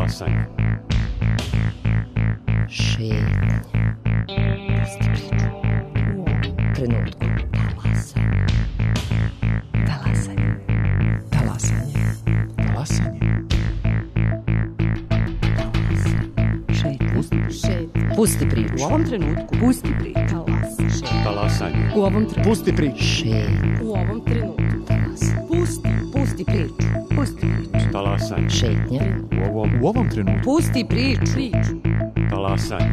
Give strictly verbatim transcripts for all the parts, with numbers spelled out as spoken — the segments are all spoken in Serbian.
Talasanje. Šetnje. Pusti priču. U ovom trenutku. Talasanje. Talasanje. Talasanje. Talasanje. Šetnje. Pusti, Šetnje. Pusti priču. u ovom trenutku. Pusti priču. Talasanje. U ovom trenutku. Pusti priču. Šetnje. U ovom trenutku. Talasanje. Pusti. Pusti priču. Pusti priču. Talasanje. Šetnje. U ovom, U ovom trenutku. Pusti priču. Priču. talasanje.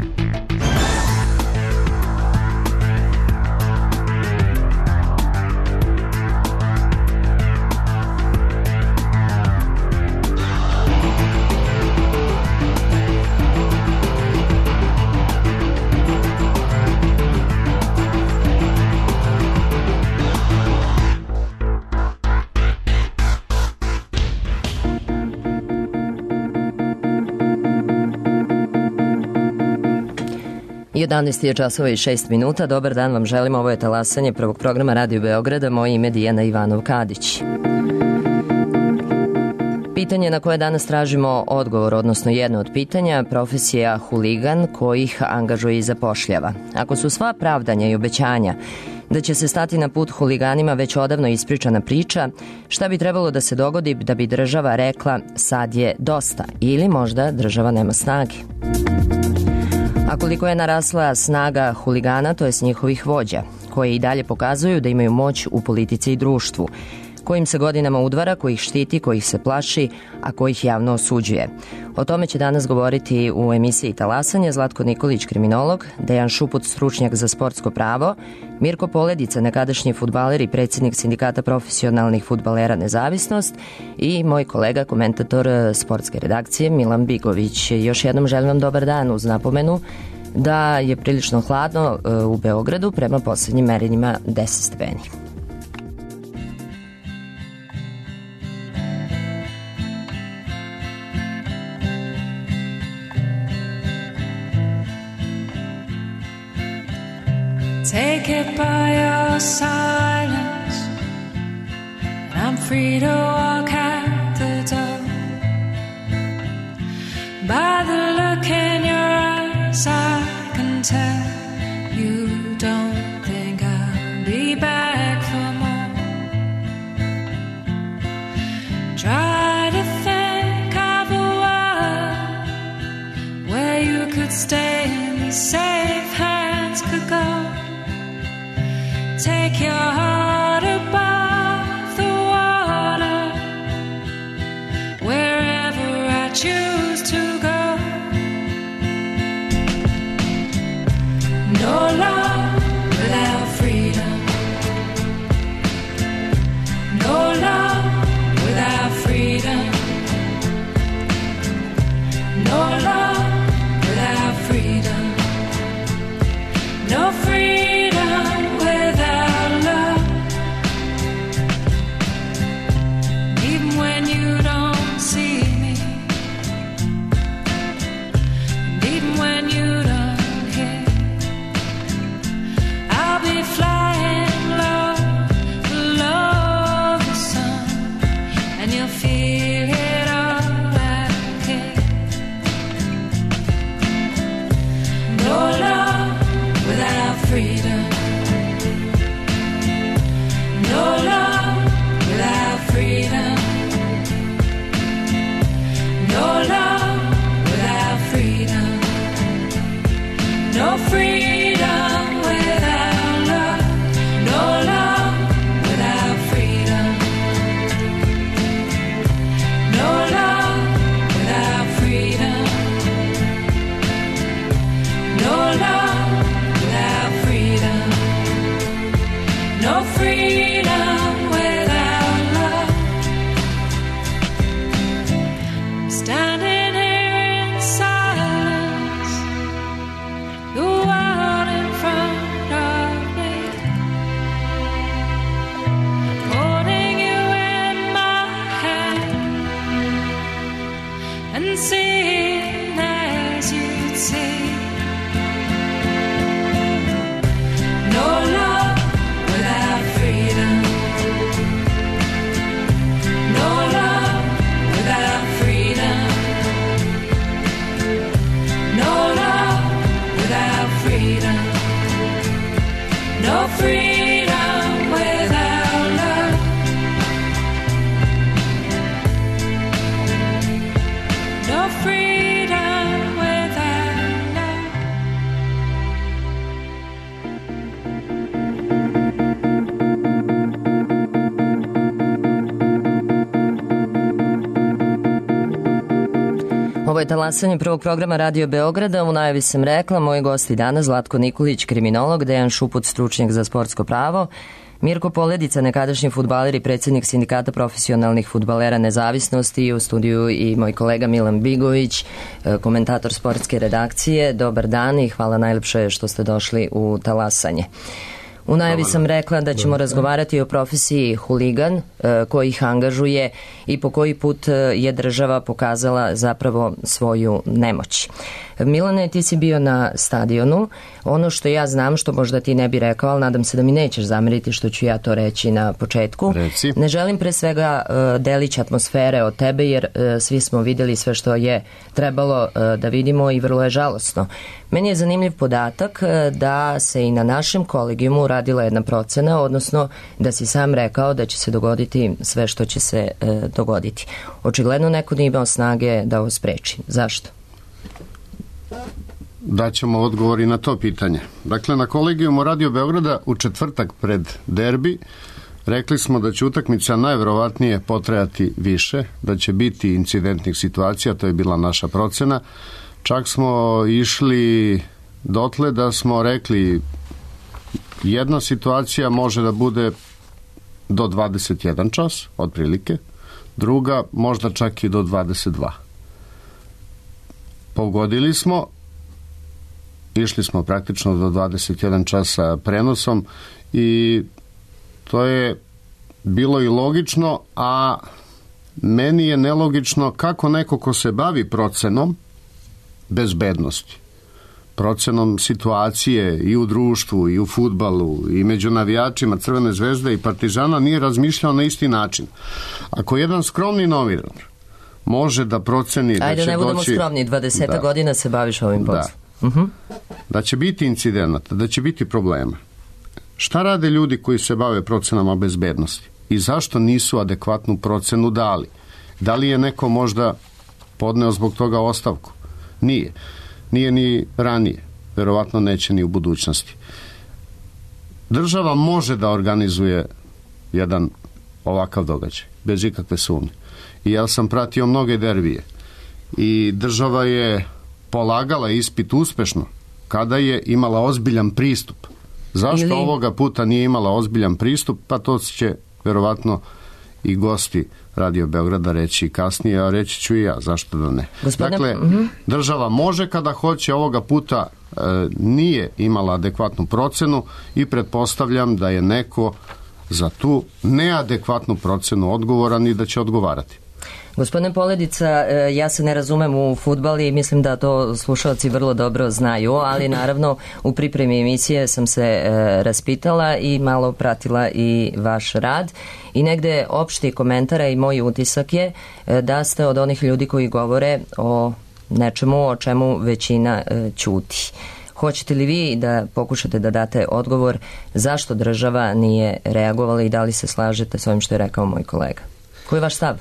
jedanaest je časova i šest minuta. Dobar dan vam želim. Ovo je talasanje prvog programa Radio Beograda. Moje ime je Dijana Ivanov-Kadić. Pitanje na koje danas tražimo odgovor, odnosno jedno od pitanja, profesija huligan koji ih angažuje i zapošljava. Ako su sva pravdanja i obećanja da će se stati na put huliganima već odavno ispričana priča, šta bi trebalo da se dogodi da bi država rekla sad je dosta, ili možda država nema snage? A koliko je narasla snaga huligana, to je s njihovih vođa, koje i dalje pokazuju da imaju moć u politici i društvu, kojim se godinama udvara, kojih štiti, kojih se plaši, a kojih javno osuđuje. O tome će danas govoriti u emisiji Talasanje Zlatko Nikolić, kriminolog, Dejan Šuput, stručnjak za sportsko pravo, Mirko Poledica, nekadašnji fudbaler i predsjednik Sindikata profesionalnih fudbalera Nezavisnost i moj kolega, komentator sportske redakcije Milan Bigović. Još jednom želim vam dobar dan uz napomenu da je prilično hladno u Beogradu, prema posljednjim merenjima deset stepeni. Take it by your silence, and I'm free to walk out the door. By the look in your eyes, I can tell you don't think I'll be back for more. Try to think of a world where you could stay and be safe, hands could go. Take your heart above the water, wherever I choose to go. No love without freedom. No love without freedom. No love without freedom. No freedom. No love without freedom. je talasanje prvog programa Radio Beograda. U najavi sam rekla, moji gosti danas Zlatko Nikolić, kriminolog, Dejan Šuput, stručnjak za sportsko pravo, Mirko Poledica, nekadašnji fudbaler i predsjednik Sindikata profesionalnih fudbalera Nezavisnosti, i u studiju i moj kolega Milan Bigović, komentator sportske redakcije. Dobar dan i hvala najlepše što ste došli u talasanje. U najavi sam rekla da ćemo razgovarati o profesiji huligan, koji ih angažuje i po koji put je država pokazala zapravo svoju nemoć. Milane, ti si bio na stadionu. Ono što ja znam, što možda ti ne bi rekao, ali nadam se da mi nećeš zameriti što ću ja to reći na početku. Reci. Ne želim pre svega delić atmosfere od tebe, jer svi smo vidjeli sve što je trebalo da vidimo i vrlo je žalosno. Meni je zanimljiv podatak da se i na našem kolegijumu radila jedna procena, odnosno da si sam rekao da će se dogoditi sve što će se dogoditi. Očigledno neko nije imao snage da ovo spreči. Zašto? Daćemo odgovor i na to pitanje. Dakle, na kolegijumu Radio Beograda u četvrtak pred derbi rekli smo da će utakmica najverovatnije potrajati više, da će biti incidentnih situacija, to je bila naša procena. Čak smo išli dotle da smo rekli jedna situacija može da bude do dvadeset jedan čas, otprilike, druga možda čak i do dvadeset dva. Pogodili smo, išli smo praktično do dvadeset jedan časa prenosom i to je bilo i logično, a meni je nelogično kako neko ko se bavi procenom bezbednosti, procenom situacije i u društvu i u fudbalu i među navijačima Crvene zvezde i Partizana nije razmišljao na isti način. Ako jedan skromni novinar može da proceni da Ajde, će doći... Ajde, ne budemo skromni, dvadeset da, godina se baviš ovim poslom. Da. Uh-huh. Da će biti incidenata, da će biti problema. Šta rade ljudi koji se bave procenama bezbednosti? I zašto nisu adekvatnu procenu dali? Da li je neko možda podneo zbog toga ostavku? Nije. Nije ni ranije. Verovatno neće ni u budućnosti. Država može da organizuje jedan ovakav događaj, bez ikakve sumnje. I ja sam pratio mnoge derbije. I država je polagala ispit uspešno kada je imala ozbiljan pristup. Zašto Ili... ovoga puta nije imala ozbiljan pristup? Pa to će verovatno i gosti Radio Beograda reći kasnije, a reći ću i ja, zašto da ne. Gospodine... Dakle, uh-huh. država može kada hoće, ovoga puta e, nije imala adekvatnu procenu i pretpostavljam da je neko za tu neadekvatnu procenu odgovoran i da će odgovarati. Gospodine Poledica, ja se ne razumem u fudbal i mislim da to slušalci vrlo dobro znaju, ali naravno u pripremi emisije sam se raspitala i malo pratila i vaš rad i negde opšti komentara i moj utisak je da ste od onih ljudi koji govore o nečemu o čemu većina ćuti. Hoćete li vi da pokušate da date odgovor zašto država nije reagovala i da li se slažete s ovim što je rekao moj kolega? Koji je vaš stav?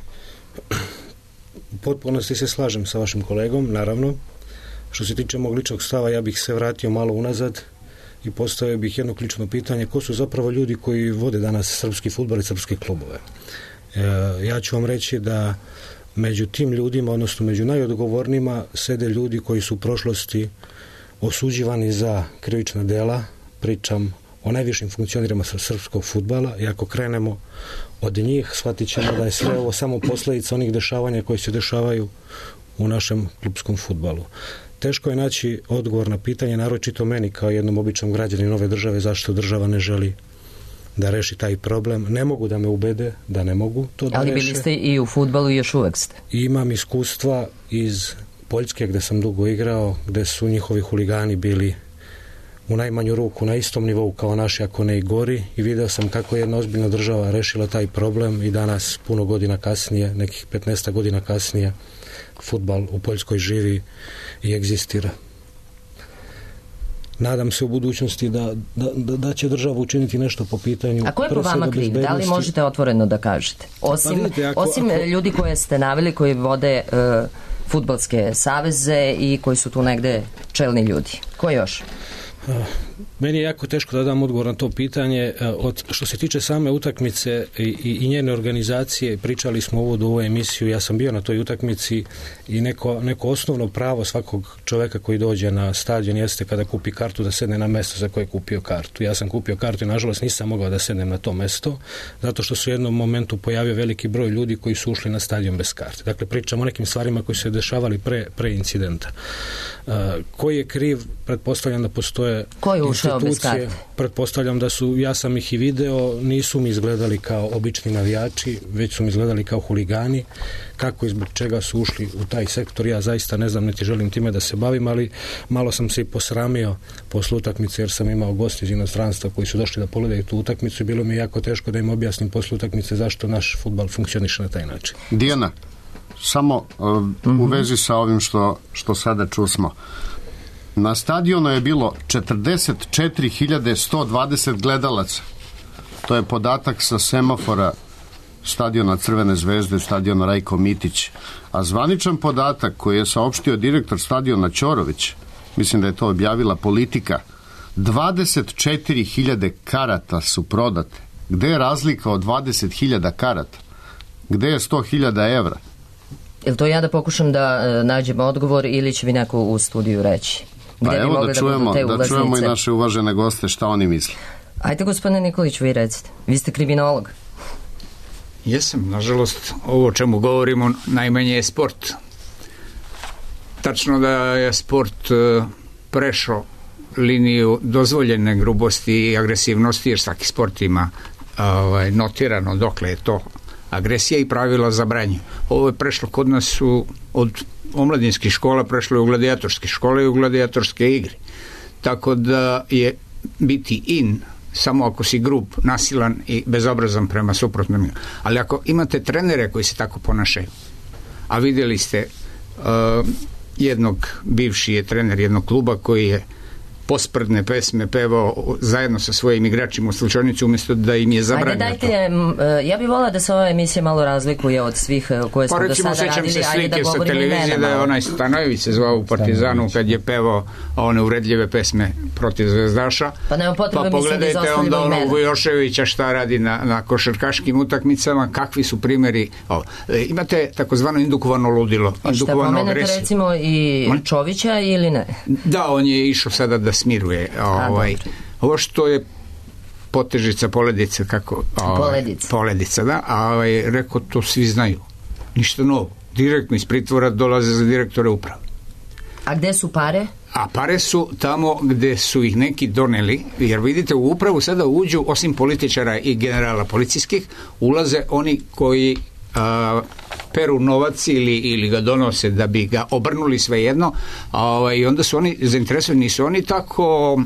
U potpunosti se slažem sa vašim kolegom, naravno. Što se tiče mog ličnog stava, ja bih se vratio malo unazad i postavio bih jedno ključno pitanje: ko su zapravo ljudi koji vode danas srpski fudbal i srpske klubove? E, ja ću vam reći da među tim ljudima, odnosno među najodgovornijima, sede ljudi koji su u prošlosti osuđivani za krivična dela. Pričam o najvišim funkcionirima srpskog fudbala i ako krenemo od njih, shvatit ćemo da je sve ovo samo posljedica onih dešavanja koji se dešavaju u našem klupskom fudbalu. Teško je naći odgovor na pitanje, naročito meni kao jednom običnom građaninu ove države, zašto država ne želi da reši taj problem. Ne mogu da me ubede da ne mogu to da Ali reše. bili ste i u fudbalu i još uvek ste. I imam iskustva iz Poljske gde sam dugo igrao, gde su njihovi huligani bili u najmanju ruku na istom nivou kao naši, ako ne i gori, i video sam kako je jedna ozbiljna država rešila taj problem i danas, puno godina kasnije, nekih petnaest godina kasnije, fudbal u Poljskoj živi i egzistira. Nadam se u budućnosti da, da, da će država učiniti nešto po pitanju. A ko je po vama kriv? Da li možete otvoreno da kažete? Osim, pa vidite, ako, osim ako... ljudi koje ste naveli, koji vode uh, fudbalske saveze i koji su tu negde čelni ljudi. Ko još? Meni je jako teško da dam odgovor na to pitanje. Od, što se tiče same utakmice i, i, i njene organizacije, pričali smo u uvodu u ovu emisiju, ja sam bio na toj utakmici i neko, neko osnovno pravo svakog čoveka koji dođe na stadion jeste kada kupi kartu da sedne na mesto za koje je kupio kartu. Ja sam kupio kartu i nažalost nisam mogao da sednem na to mesto, zato što su u jednom momentu pojavio veliki broj ljudi koji su ušli na stadion bez karte. Dakle, pričamo o nekim stvarima koji su se dešavali pre, pre incidenta. Uh, koji je kriv? Pretpostavljam da postoje institucije, pretpostavljam da su, ja sam ih i video, nisu mi izgledali kao obični navijači, već su mi izgledali kao huligani. Kako i zbog čega su ušli u taj sektor, ja zaista ne znam, niti želim time da se bavim, ali malo sam se i posramio posle utakmice, jer sam imao goste iz inostranstva koji su došli da pogledaju tu utakmicu i bilo mi je jako teško da im objasnim posle utakmice zašto naš fudbal funkcioniše na taj način. Dijana, samo uh, u vezi sa ovim što, što sada čusmo. Na stadionu je bilo četrdeset četiri hiljade sto dvadeset gledalaca. To je podatak sa semafora stadiona Crvene zvezde, stadiona Rajko Mitić. A zvaničan podatak koji je saopštio direktor stadiona Ćorović, mislim da je to objavila Politika, dvadeset četiri hiljade karata su prodate. Gde je razlika od dvadeset hiljada karata? Gde je sto hiljada evra? Jel to ja da pokušam da uh, nađem odgovor ili će vi neko u studiju reći? Gde pa evo da čujemo, da, da čujemo i naše uvažene goste šta oni misle. Ajde, gospodine Nikolić, vi recite. Vi ste kriminolog. Jesam, nažalost, ovo o čemu govorimo najmanje je sport. Tačno da je sport uh, prešao liniju dozvoljene grubosti i agresivnosti, jer svaki sport ima uh, notirano dokle je to agresija i pravila zabranju. Ovo je prešlo kod nas u, od omladinskih škola, prešlo je u gladijatorske škole i u gladijatorske igre. Tako da je biti in samo ako si grub, nasilan i bezobrazan prema suprotnom. Ali ako imate trenere koji se tako ponašaju, a vidjeli ste uh, jednog, bivši je trener jednog kluba koji je posprdne pesme pevao zajedno sa svojim igračima u slučajnici umjesto da im je zabranio. Ajde, dajte, ja bih volila da se ova emisija malo razlikuje od svih koje smo pa, do sada radili. Pa recimo, sećam se slike sa televizije da je onaj Stanojević se zvao u Partizanu kad je pevao one uvredljive pesme protiv zvezdaša. Pa nema potrebe, pa pogledajte onda onog Vujoševića šta radi na, na košarkaškim utakmicama, kakvi su primjeri. O, e, imate takozvano indukovano ludilo. A šta pomenete recimo i Man? Čovića ili ne? Da, on je išao sada da smiruje ovaj, ovo što je Potežica, Poledica, kako ovaj, Poledica. Poledica, da, a ovaj, rekao, to svi znaju, ništa novo, direktno iz pritvora dolaze za direktore uprave. A gde su pare? A pare su tamo gde su ih neki doneli, jer vidite u upravu sada uđu, osim političara i generala policijskih, ulaze oni koji a, peru novac ili, ili ga donose da bi ga obrnuli svejedno, a, i onda su oni zainteresovani, nisu oni tako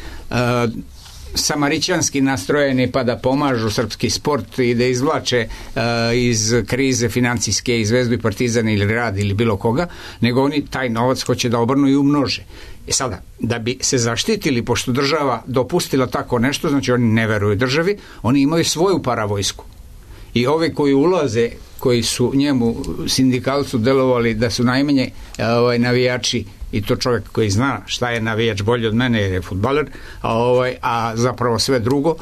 a, samarićanski nastrojeni pa da pomažu srpski sport i da izvlače uh, iz krize financijske i Zvezdu i Partizan ili Rad ili bilo koga, nego oni taj novac hoće da obrnu i umnože. I sada, da bi se zaštitili, pošto država dopustila tako nešto, znači oni ne veruju državi, oni imaju svoju paravojsku. I ovi koji ulaze, koji su njemu sindikalcu delovali da su najmanje ovaj, navijači, i to čovjek koji zna šta je navijač bolje od mene jer je fudbaler, a, ovaj, a zapravo sve drugo.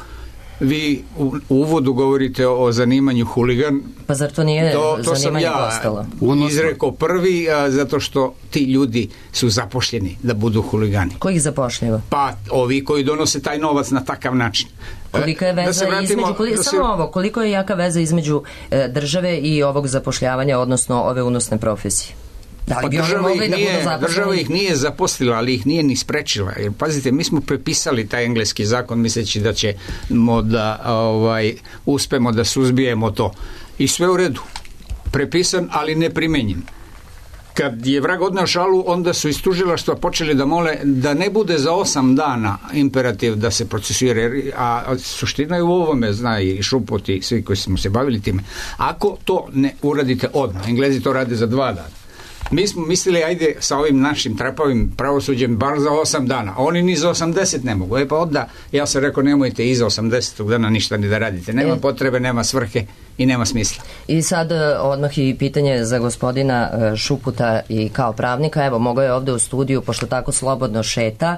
Vi u, u uvodu govorite o, o zanimanju huligan. Pa zar to nije to, to zanimanje ja postalo? Izrekao prvi, a, zato što ti ljudi su zapošljeni da budu huligani. Ko ih zapošljava? Pa ovi koji donose taj novac na takav način. Kolika je veza da između, koliko, da se, samo ovo, koliko je jaka veza između e, države i ovog zapošljavanja, odnosno ove unosne profesije? Da pa država, ih nije, država ih nije zaposlila, ali ih nije ni sprečila. Jer pazite, mi smo prepisali taj engleski zakon misleći da ćemo da ovaj, uspemo da suzbijemo to. I sve u redu. Prepisan, ali ne primenjen. Kad je vrag odneo šalu, onda su iz tužilaštva počeli da mole da ne bude za osam dana imperativ da se procesuira, a suština je u ovome, zna i Šupot i svi koji smo se bavili time. Ako to ne uradite odmah, Englezi to rade za dva dana. Mi smo mislili, ajde sa ovim našim trapavim pravosuđem bar za osam dana. Oni ni za osamdeset ne mogu. E pa onda, ja sam rekao, nemojte iza osamdesetog dana ništa ni da radite. Nema potrebe, nema svrhe i nema smisla. I sad odmah i pitanje za gospodina Šuputa i kao pravnika. Evo, mogao je ovde u studiju, pošto tako slobodno šeta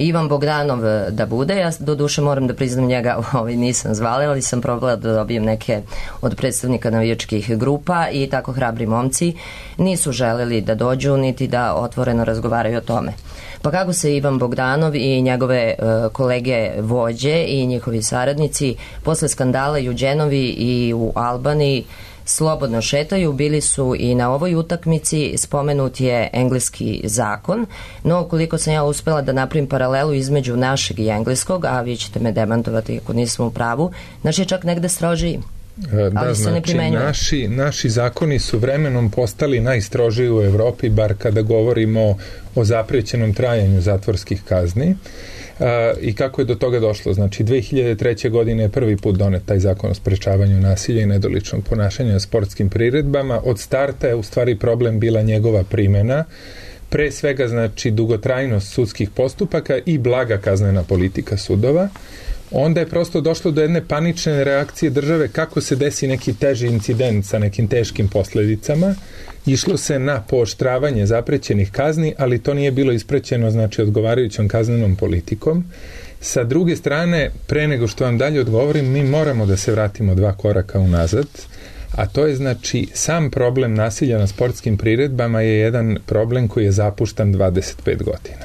Ivan Bogdanov da bude. Ja doduše moram da priznam njega, ovaj, nisam zvala, ali sam probala da dobijem neke od predstavnika navijačkih grupa i tako hrabri momci nisu želeli da dođu niti da otvoreno razgovaraju o tome. Pa kako se Ivan Bogdanov i njegove uh, kolege vođe i njihovi saradnici posle skandala i u Đenovi i u Albaniji slobodno šetaju, bili su i na ovoj utakmici, spomenut je engleski zakon, no koliko sam ja uspela da napravim paralelu između našeg i engleskog, a vi ćete me demantovati ako nisam u pravu, naš je čak negde strožiji. Da, ali se znači, ne naši, naši zakoni su vremenom postali najstrožiji u Evropi, bar kada govorimo o zaprećenom trajanju zatvorskih kazni. Uh, i kako je do toga došlo? Znači, dve hiljade treće. godine je prvi put donet taj zakon o sprečavanju nasilja i nedoličnog ponašanja na sportskim priredbama. Od starta je u stvari problem bila njegova primjena, pre svega znači dugotrajnost sudskih postupaka i blaga kaznena politika sudova. Onda je prosto došlo do jedne panične reakcije države kako se desi neki teži incident sa nekim teškim posledicama. Išlo se na pooštravanje zaprećenih kazni, ali to nije bilo isprećeno znači odgovarajućom kaznenom politikom. Sa druge strane, pre nego što vam dalje odgovorim, mi moramo da se vratimo dva koraka unazad, a to je znači sam problem nasilja na sportskim priredbama je jedan problem koji je zapuštan dvadeset pet godina.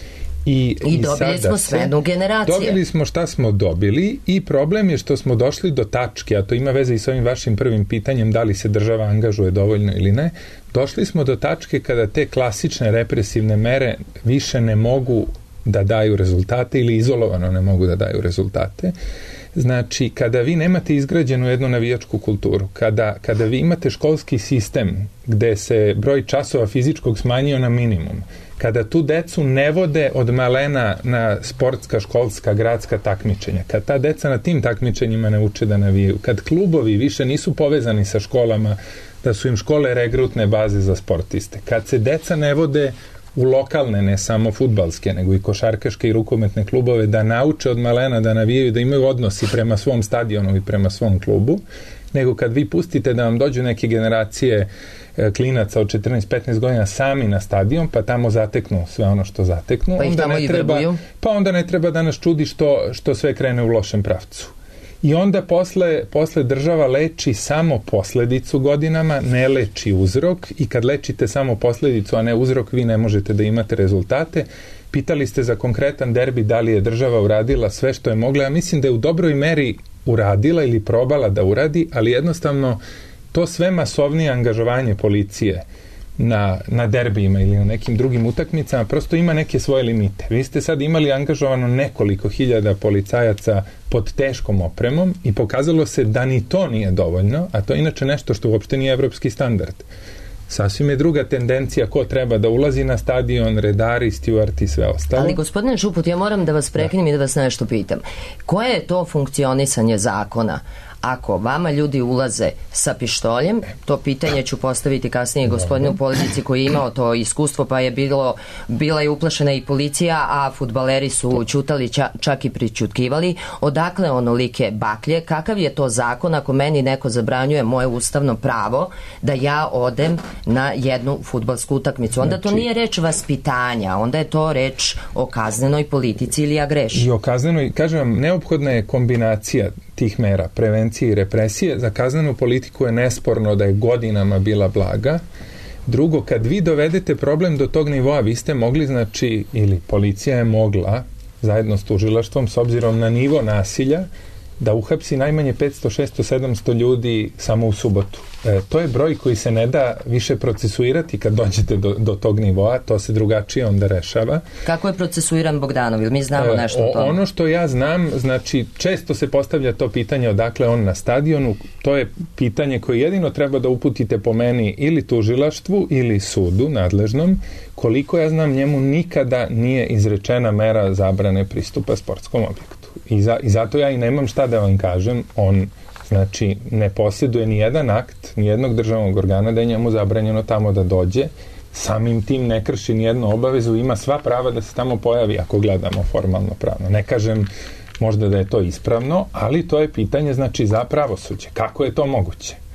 I, I dobili smo sve jednu generaciju. Dobili smo šta smo dobili i problem je što smo došli do tačke, a to ima veze i s ovim vašim prvim pitanjem da li se država angažuje dovoljno ili ne. Došli smo do tačke kada te klasične represivne mere više ne mogu da daju rezultate ili izolovano ne mogu da daju rezultate. Znači, kada vi nemate izgrađenu jednu navijačku kulturu, kada, kada vi imate školski sistem gde se broj časova fizičkog smanjio na minimum, kada tu decu ne vode od malena na sportska, školska, gradska takmičenja, kad ta deca na tim takmičenjima ne uče da navijaju, kad klubovi više nisu povezani sa školama, da su im škole regrutne baze za sportiste, kad se deca ne vode u lokalne, ne samo fudbalske, nego i košarkaške i rukometne klubove, da nauče od malena da navijaju, da imaju odnosi prema svom stadionu i prema svom klubu, nego kad vi pustite da vam dođu neke generacije e, klinaca od četrnaest petnaest godina sami na stadion, pa tamo zateknu sve ono što zateknu, pa onda ne treba, pa onda ne treba da nas čudi što, što sve krene u lošem pravcu. I onda posle, posle država leči samo posledicu godinama, ne leči uzrok, i kad lečite samo posledicu, a ne uzrok, vi ne možete da imate rezultate. Pitali ste za konkretan derbi da li je država uradila sve što je mogla. Ja mislim da je u dobroj meri uradila ili probala da uradi, ali jednostavno to sve masovnije angažovanje policije na, na derbijima ili na nekim drugim utakmicama prosto ima neke svoje limite. Vi ste sad imali angažovano nekoliko hiljada policajaca pod teškom opremom i pokazalo se da ni to nije dovoljno, a to je inače nešto što uopšte nije evropski standard. Sasvim je druga tendencija ko treba da ulazi na stadion, redari, steward i sve ostalo. Ali gospodine Šuput, ja moram da vas prekinem da. i da vas nešto pitam. Koje je to funkcionisanje zakona? Ako vama ljudi ulaze sa pištoljem, to pitanje ću postaviti kasnije gospodinu u politici koji je imao to iskustvo, pa je bilo, bila je uplašena i policija, a fudbaleri su ćutali, ča, čak i pričutkivali. Odakle onolike baklje? Kakav je to zakon ako meni neko zabranjuje moje ustavno pravo da ja odem na jednu fudbalsku utakmicu? Onda to nije reč vaspitanja, onda je to reč o kaznenoj politici ili ja grešim. I o kaznenoj, kažem vam, neophodna je kombinacija tih mera, prevencije i represije. Za kaznenu politiku je nesporno da je godinama bila blaga. Drugo, kad vi dovedete problem do tog nivoa, vi ste mogli, znači, ili policija je mogla, zajedno s tužilaštvom, s obzirom na nivo nasilja, da uhapsi najmanje petsto, šesto, sedamsto ljudi samo u subotu. E, to je broj koji se ne da više procesuirati kad dođete do, do tog nivoa, to se drugačije onda rešava. Kako je procesuiran Bogdanov? Ili mi znamo e, nešto o tome? Ono što ja znam, znači, često se postavlja to pitanje odakle on na stadionu, to je pitanje koje jedino treba da uputite po meni ili tužilaštvu ili sudu nadležnom. Koliko ja znam, njemu nikada nije izrečena mera zabrane pristupa sportskom objektu. I, za, i zato ja i nemam šta da vam kažem, on znači ne posjeduje ni jedan akt, ni jednog državnog organa da je njemu zabranjeno tamo da dođe, samim tim ne krši ni jednu obavezu, ima sva prava da se tamo pojavi ako gledamo formalno pravno. Ne kažem možda da je to ispravno, ali to je pitanje znači za pravosuđe. Kako je to moguće?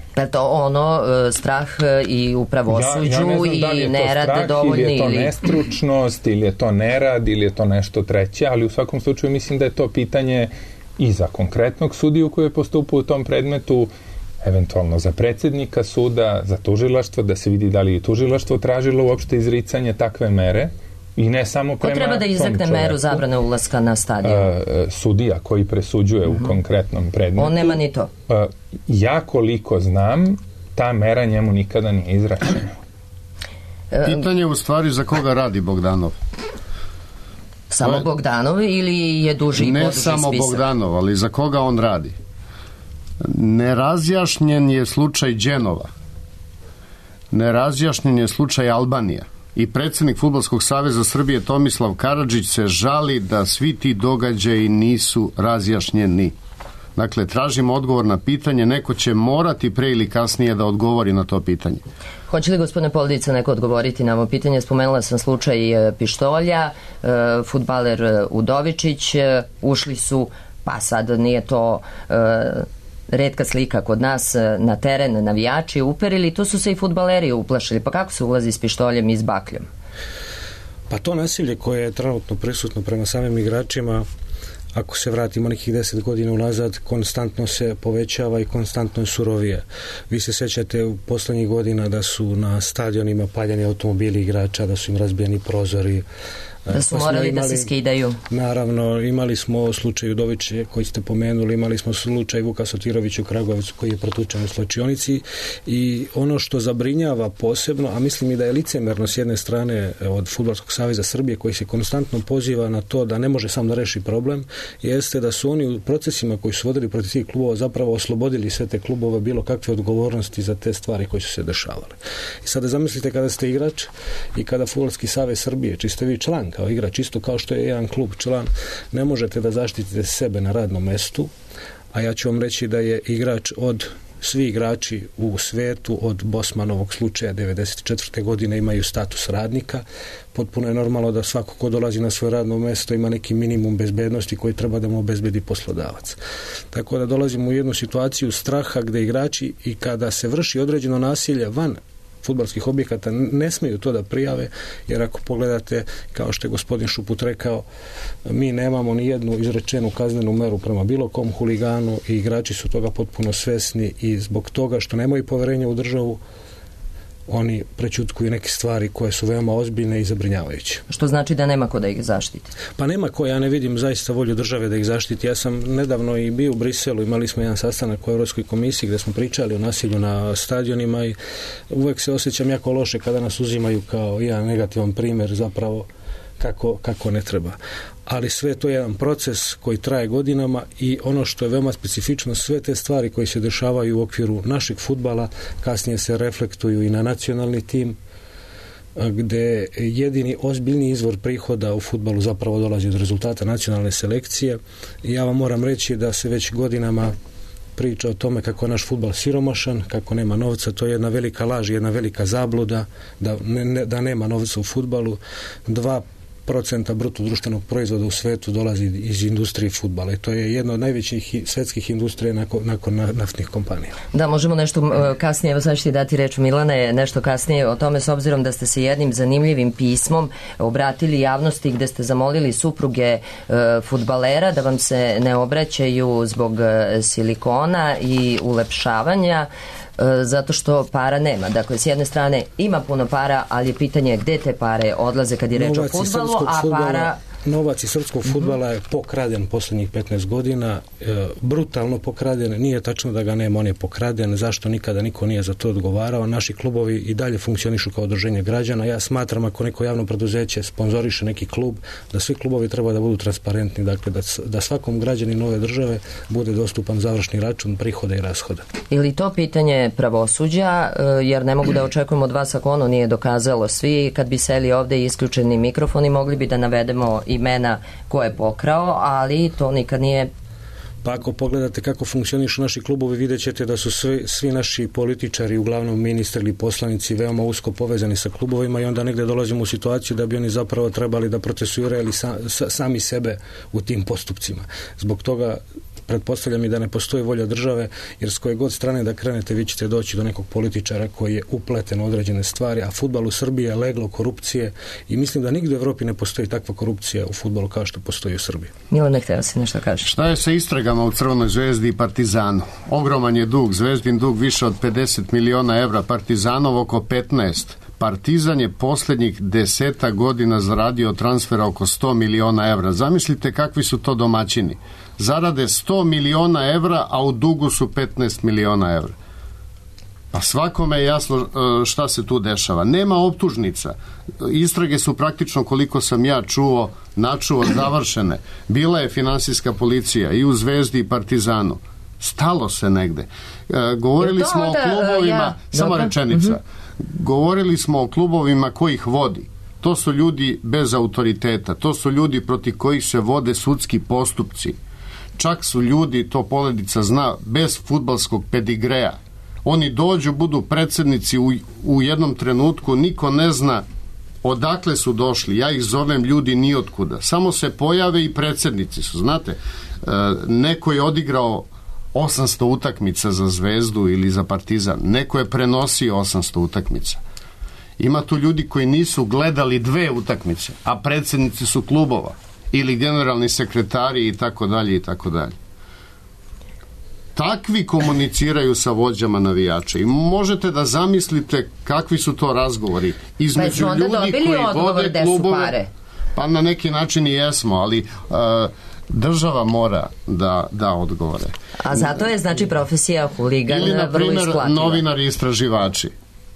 Pa je to ono strah i u pravosuđu ja, ja ne znam da li je i to nerad strah, dovoljni ili je to ili... nestručnost ili je to nerad ili je to nešto treće, ali u svakom slučaju mislim da je to pitanje i za konkretnog sudiju koji je postupao u tom predmetu, eventualno za predsjednika suda, za tužilaštvo, da se vidi da li je tužilaštvo tražilo uopšte izricanje takve mere. I ne samo prema Ko treba da izrekne meru zabrane ulaska na stadion? Uh, sudija koji presuđuje uh-huh. u konkretnom predmetu. On nema ni to? Uh, ja koliko znam, ta mera njemu nikada nije izrečena. Pitanje je u stvari za koga radi Bogdanov. Samo je... Bogdanov ili je duži i poduži spisak? Ne samo Bogdanov, ali za koga on radi. Nerazjašnjen je slučaj Đenova. Nerazjašnjen je slučaj Albanija. I predsjednik Fudbalskog saveza Srbije Tomislav Karadžić se žali da svi ti događaji nisu razjašnjeni. Dakle, tražimo odgovor na pitanje, neko će morati pre ili kasnije da odgovori na to pitanje. Hoće li gospodine Poldica neko odgovoriti na ovo pitanje? Spomenula sam slučaj Pištolja, fudbaler Udovičić, ušli su, pa sad nije to... retka slika kod nas, na teren navijači uperili, to su se i fudbaleri uplašili. Pa kako se ulazi s pištoljem i s bakljom? Pa to nasilje koje je trenutno prisutno prema samim igračima, ako se vratimo nekih deset godina unazad, konstantno se povećava i konstantno je surovije. Vi se sjećate u poslednjih godina da su na stadionima paljeni automobili igrača, da su im razbijeni prozori, da su morali imali, da se skidaju. Naravno, imali smo slučaj Udoviće koji ste pomenuli, imali smo slučaj Vuka Sotirović u Kragovicu koji je protučen u slačionici i ono što zabrinjava posebno, a mislim i da je licemerno s jedne strane od Fudbalskog saveza Srbije koji se konstantno poziva na to da ne može sam da reši problem, jeste da su oni u procesima koji su vodili protiv tih klubova zapravo oslobodili sve te klubove bilo kakve odgovornosti za te stvari koje su se dešavale. I sada zamislite kada ste igrač i kada Fudbalski savez Srbije, čiji ste vi član kao igrač, isto kao što je jedan klub član, ne možete da zaštitite sebe na radnom mestu, a ja ću vam reći da je igrač od svi igrači u svetu od Bosmanovog slučaja devedeset četvrte godine imaju status radnika. Potpuno je normalno da svako ko dolazi na svoje radno mesto ima neki minimum bezbednosti koji treba da mu obezbedi poslodavac. Tako da dolazimo u jednu situaciju straha gde igrači i kada se vrši određeno nasilje van fudbalskih objekata ne smeju to da prijave, jer ako pogledate, kao što je gospodin Šuput rekao, mi nemamo ni jednu izrečenu kaznenu meru prema bilo kom huliganu i igrači su toga potpuno svesni i zbog toga što nemaju poverenja u državu, oni prećutkuju neke stvari koje su veoma ozbiljne i zabrinjavajuće. Što znači da nema ko da ih zaštiti? Pa nema ko, ja ne vidim zaista volju države da ih zaštiti. Ja sam nedavno i bio u Briselu, imali smo jedan sastanak u Evropskoj komisiji gde smo pričali o nasilju na stadionima i uvek se osjećam jako loše kada nas uzimaju kao jedan negativan primjer zapravo kako, kako ne treba. Ali sve to je jedan proces koji traje godinama i ono što je veoma specifično, sve te stvari koje se dešavaju u okviru našeg fudbala kasnije se reflektuju i na nacionalni tim, gde jedini ozbiljni izvor prihoda u fudbalu zapravo dolazi od rezultata nacionalne selekcije. I ja vam moram reći da se već godinama priča o tome kako je naš fudbal siromašan, kako nema novca, to je jedna velika laž, jedna velika zabluda da, ne, da nema novca u fudbalu. Dva procenta bruto društvenog proizvoda u svetu dolazi iz industrije fudbala i to je jedna od najvećih svetskih industrija nakon, nakon naftnih kompanija. Da, možemo nešto kasnije, evo sad ću ti dati reč Milane, nešto kasnije o tome s obzirom da ste se jednim zanimljivim pismom obratili javnosti gde ste zamolili supruge e, fudbalera da vam se ne obraćaju zbog silikona i ulepšavanja zato što para nema. Dakle, s jedne strane ima puno para, ali je pitanje gde te pare odlaze kad je reč o fudbalu, a para... Novac iz srpskog fudbala je pokraden poslednjih petnaest godina, e, brutalno pokraden, nije tačno da ga nema, on je pokraden, zašto nikada niko nije za to odgovarao, naši klubovi i dalje funkcionišu kao udruženje građana, ja smatram ako neko javno preduzeće sponzoriše neki klub, da svi klubovi treba da budu transparentni, dakle da, da svakom građaninu ove države bude dostupan završni račun prihoda i rashoda. Ili to pitanje pravosuđa, jer ne mogu da očekujem od vas ako ono nije dokazalo, svi kad bi seli ovde i isključeni mikrofoni mogli bi da navedemo imena ko je pokrao, ali to nikad nije Pa ako pogledate kako funkcionišu naši klubovi, vidjet ćete da su svi, svi naši političari, uglavnom ministri ili poslanici, veoma usko povezani sa klubovima i onda negdje dolazimo u situaciju da bi oni zapravo trebali da procesuiraju sa, sa, sami sebe u tim postupcima. Zbog toga pretpostavljam i da ne postoji volja države, jer s koje god strane da krenete vi ćete doći do nekog političara koji je upleten u određene stvari, a fudbal u Srbiji je leglo korupcije i mislim da nigdje u Evropi ne postoji takva korupcija u fudbalu kao što postoji u Srbiji. Milane, htjela si nešto kažeš? Šta je sa istragama u Crvenoj zvezdi i Partizanu? Ogroman je dug, Zvezdin dug više od pedeset miliona evra, Partizanov oko petnaest. Partizan je posljednjih deseta godina zaradio transfera oko sto miliona evra. Zamislite kakvi su to domaćini. Zarade sto miliona evra, a u dugu su petnaest miliona evra. Pa svakome je jasno šta se tu dešava. Nema optužnica. Istrage su praktično, koliko sam ja čuo, načuo, završene. Bila je finansijska policija i u Zvezdi i Partizanu. Stalo se negde. E, govorili smo onda, o klubovima, ja, samo dobro. Rečenica. Uh-huh. Govorili smo o klubovima koji ih vodi. To su ljudi bez autoriteta. To su ljudi protiv kojih se vode sudski postupci. Čak su ljudi, to Poledica zna, bez fudbalskog pedigreja. Oni dođu, budu predsjednici u, u jednom trenutku, niko ne zna odakle su došli. Ja ih zovem ljudi nijotkuda. Samo se pojave i predsjednici su. Znate, e, neko je odigrao osamsto utakmica za Zvezdu ili za Partizan. Neko je prenosio osamsto utakmica. Ima tu ljudi koji nisu gledali dve utakmice, a predsjednici su klubova ili generalni sekretari i tako dalje i tako dalje. Takvi komuniciraju sa vođama navijača i možete da zamislite kakvi su to razgovori između pa ljudi koji vode klubove. Pa na neki način i jesmo, ali uh, država mora da da odgovore. A zato je znači profesija huligana vrlo isplativa. Ili na primjer novinari i istraživači.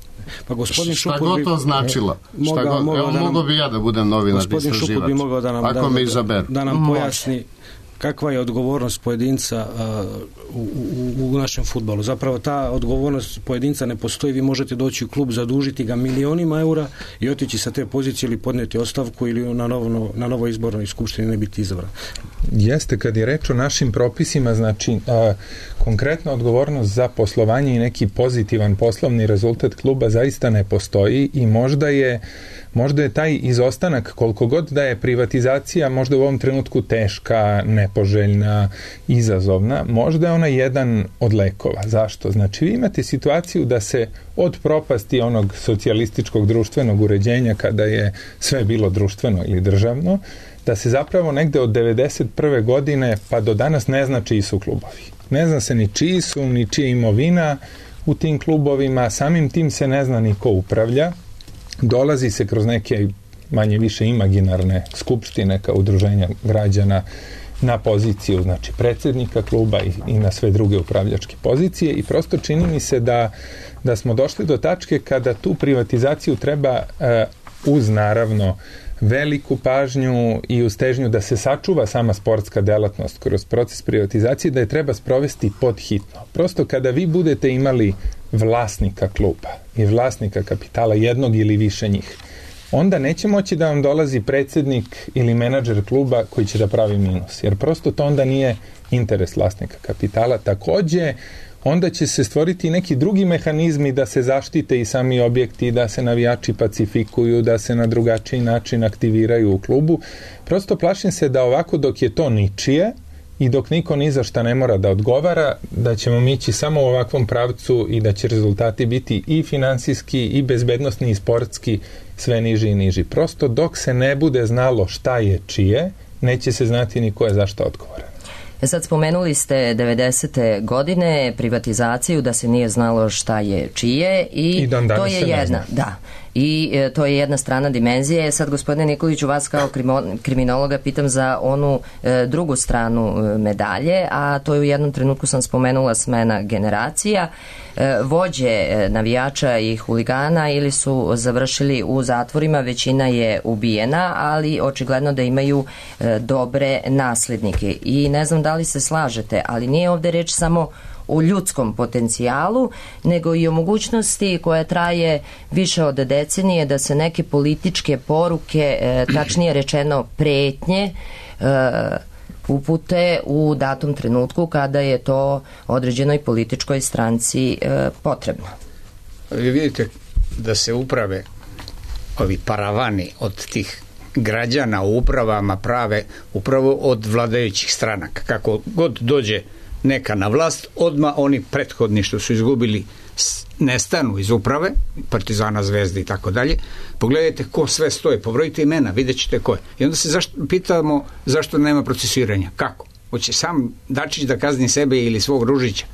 Pa gospodin šta Šuput god to značilo. E, šta god, evo, da mogo bi ja da budem novinar gospodin istraživač. Šuput bi mogao da nam, ako da, me izaberu. Da nam pojasni kakva je odgovornost pojedinca uh, u, u, u našem fudbalu. Zapravo ta odgovornost pojedinca ne postoji. Vi možete doći u klub, zadužiti ga milionima eura i otići sa te pozicije ili podnijeti ostavku ili na, novo, na novoj izbornoj skupštini ne biti izabran. Jeste, kad je reč o našim propisima, znači a, konkretna odgovornost za poslovanje i neki pozitivan poslovni rezultat kluba zaista ne postoji i možda je možda je taj izostanak, koliko god da je privatizacija možda u ovom trenutku teška, nepoželjna, izazovna, možda je ona jedan od lekova. Zašto? Znači, vi imate situaciju da se od propasti onog socijalističkog društvenog uređenja, kada je sve bilo društveno ili državno, da se zapravo negde od devedeset prve godine pa do danas ne zna čiji su klubovi. Ne zna se ni čiji su, ni čija imovina u tim klubovima, samim tim se ne zna ni ko upravlja. Dolazi se kroz neke manje više imaginarne skupštine kao udruženja građana na poziciju, znači predsjednika kluba i, i na sve druge upravljačke pozicije i prosto čini mi se da, da smo došli do tačke kada tu privatizaciju treba uh, uz naravno veliku pažnju i uz težnju da se sačuva sama sportska delatnost kroz proces privatizacije, da je treba sprovesti podhitno. Prosto kada vi budete imali vlasnika kluba i vlasnika kapitala, jednog ili više njih, onda neće moći da vam dolazi predsjednik ili menadžer kluba koji će da pravi minus, jer prosto to onda nije interes vlasnika kapitala. Takođe, onda će se stvoriti neki drugi mehanizmi da se zaštite i sami objekti, da se navijači pacifikuju, da se na drugačiji način aktiviraju u klubu. Prosto plašim se da ovako dok je to ničije i dok niko ni za šta ne mora da odgovara, da ćemo mi ići samo u ovakvom pravcu i da će rezultati biti i finansijski, i bezbednosni, i sportski sve niži i niži. Prosto dok se ne bude znalo šta je čije, neće se znati ni ko je za šta odgovoran. E sad spomenuli ste devedesete godine privatizaciju, da se nije znalo šta je čije i, I to je jedna, da. I e, to je jedna strana dimenzije. Sad, gospodine Nikoliću, vas kao krimo, kriminologa pitam za onu e, drugu stranu e, medalje, a to je u jednom trenutku sam spomenula smena generacija. E, vođe e, navijača i huligana ili su završili u zatvorima, većina je ubijena, ali očigledno da imaju e, dobre naslednike. I ne znam da li se slažete, ali nije ovde reč samo u ljudskom potencijalu, nego i o mogućnosti koja traje više od decenije da se neke političke poruke, e, tačnije rečeno pretnje, e, upute u datom trenutku kada je to određenoj političkoj stranci e, potrebno. Vi vidite da se uprave ovi paravani od tih građana u upravama prave upravo od vladajućih stranaka. Kako god dođe neka na vlast, odmah oni prethodni što su izgubili nestanu iz uprave, Partizana, Zvezde i tako dalje. Pogledajte ko sve stoji, pobrojite imena, vidjet ćete ko je. I onda se zašto, pitamo zašto nema procesiranja. Kako? Hoće sam Dačić da kazni sebe ili svog Ružića?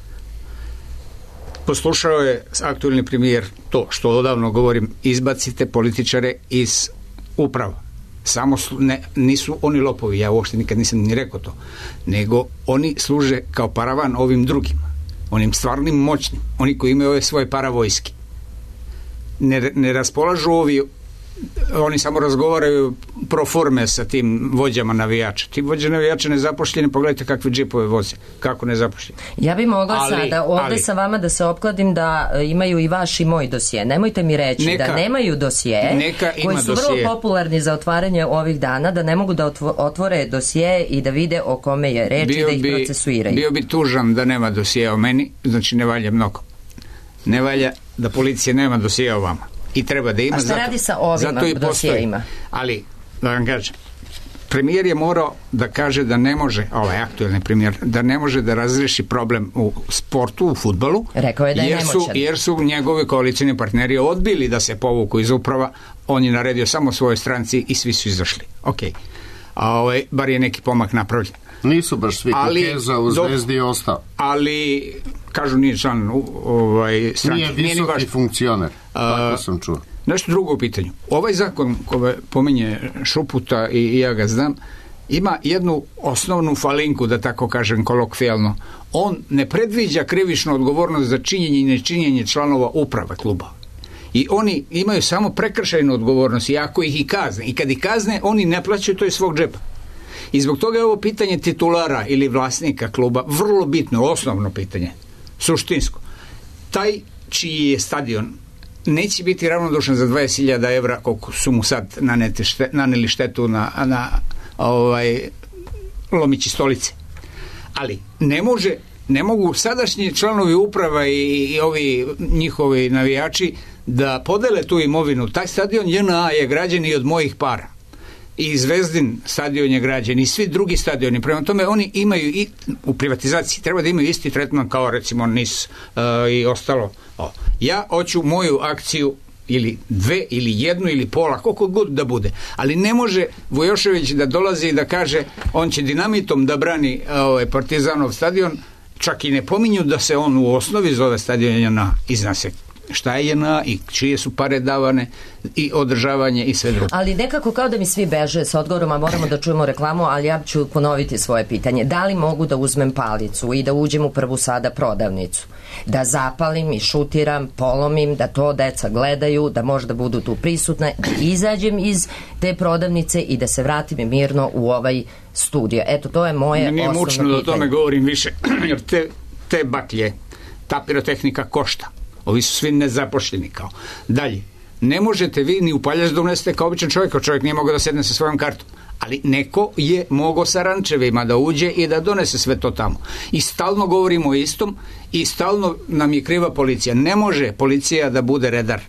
Poslušao je aktualni premijer to što odavno govorim, izbacite političare iz uprava. Samo ne, nisu oni lopovi, ja uopšte nikad nisam ni rekao to, nego oni služe kao paravan ovim drugima, onim stvarnim moćnim, oni koji imaju ove svoje paravojske. Ne, ne raspolažu ovi, oni samo razgovaraju pro forme sa tim vođama navijača. Ti vođe navijača nezapošljeni, pogledajte kakve džipove voze, kako nezapošljeni. Ja bi mogla ali, sada ovde ali, sa vama da se opkladim da imaju i vaš i moj dosije. Nemojte mi reći neka, da nemaju dosije koji su dosije. Vrlo popularni za otvaranje ovih dana, da ne mogu da otvore dosije i da vide o kome je reč bio i da ih bi, procesuiraju. Bio bi tužan da nema dosije o meni, znači ne valja mnogo. Ne valja da policija nema dosije o vama. I treba da ima. A šta zato, radi sa ovima dosijejima? Ali, da vam kažem, premijer je morao da kaže da ne može, ovaj aktualni premijer, da ne može da razreši problem u sportu, u fudbalu. Rekao je da je jer su, nemoćan. jer su njegovi koalicijni partneri odbili da se povuku iz uprava, on je naredio samo svojoj stranci i svi su izašli. Ok. A ovaj, bar je neki pomak napravljen. Nisu baš svi, Kukeza u Zvezdi je ostao. Ali, kažu, nije član ovaj, stranke. Nije visoki nije funkcioner, tako sam čuo. Nešto drugo u pitanju. Ovaj zakon koji pominje Šuputa i, i ja ga znam, ima jednu osnovnu falinku, da tako kažem kolokvijalno. On ne predviđa krivičnu odgovornost za činjenje i nečinjenje članova uprave kluba. I oni imaju samo prekršajnu odgovornost i ako ih i kazne. I kad ih kazne, oni ne plaćaju to iz svog džepa. I zbog toga je ovo pitanje titulara ili vlasnika kluba vrlo bitno, osnovno pitanje, suštinsko. Taj čiji je stadion neće biti ravnodušan za dvadeset hiljada evra koliko su mu sad nanete šte, naneli štetu na, na ovaj, lomići stolice. Ali ne može, ne mogu sadašnji članovi uprava i, i ovi njihovi navijači da podele tu imovinu. Taj stadion J N A je građen i od mojih para. I Zvezdin stadion je građen i svi drugi stadioni. Prema tome oni imaju i u privatizaciji treba da imaju isti tretman kao recimo Nis uh, i ostalo. O. Ja hoću moju akciju ili dve ili jednu ili pola, koliko god da bude. Ali ne može Vujošević da dolazi i da kaže on će dinamitom da brani ovaj, Partizanov stadion, čak i ne pominju da se on u osnovi zove stadion na iznase. Šta je J N A i čije su pare davane i održavanje i sve drugo. Ali nekako kao da mi svi beže s odgovorom, a moramo da čujemo reklamu, ali ja ću ponoviti svoje pitanje. Da li mogu da uzmem palicu i da uđem u prvu sada prodavnicu? Da zapalim i šutiram, polomim, da to deca gledaju, da možda budu tu prisutne, da izađem iz te prodavnice i da se vratim mirno u ovaj studio. Eto, to je moje osnovno pitanje. Nije mučno da o tome govorim više, jer te, te baklje, ta pirotehnika košta. Ovi su svi nezapošljeni kao. Dalje, ne možete vi ni upaljač da unesete kao običan čovjek, kao čovjek nije mogao da sedne sa svojom kartom. Ali neko je mogao sa rančevima da uđe i da donese sve to tamo. I stalno govorimo o istom i stalno nam je kriva policija. Ne može policija da bude redar.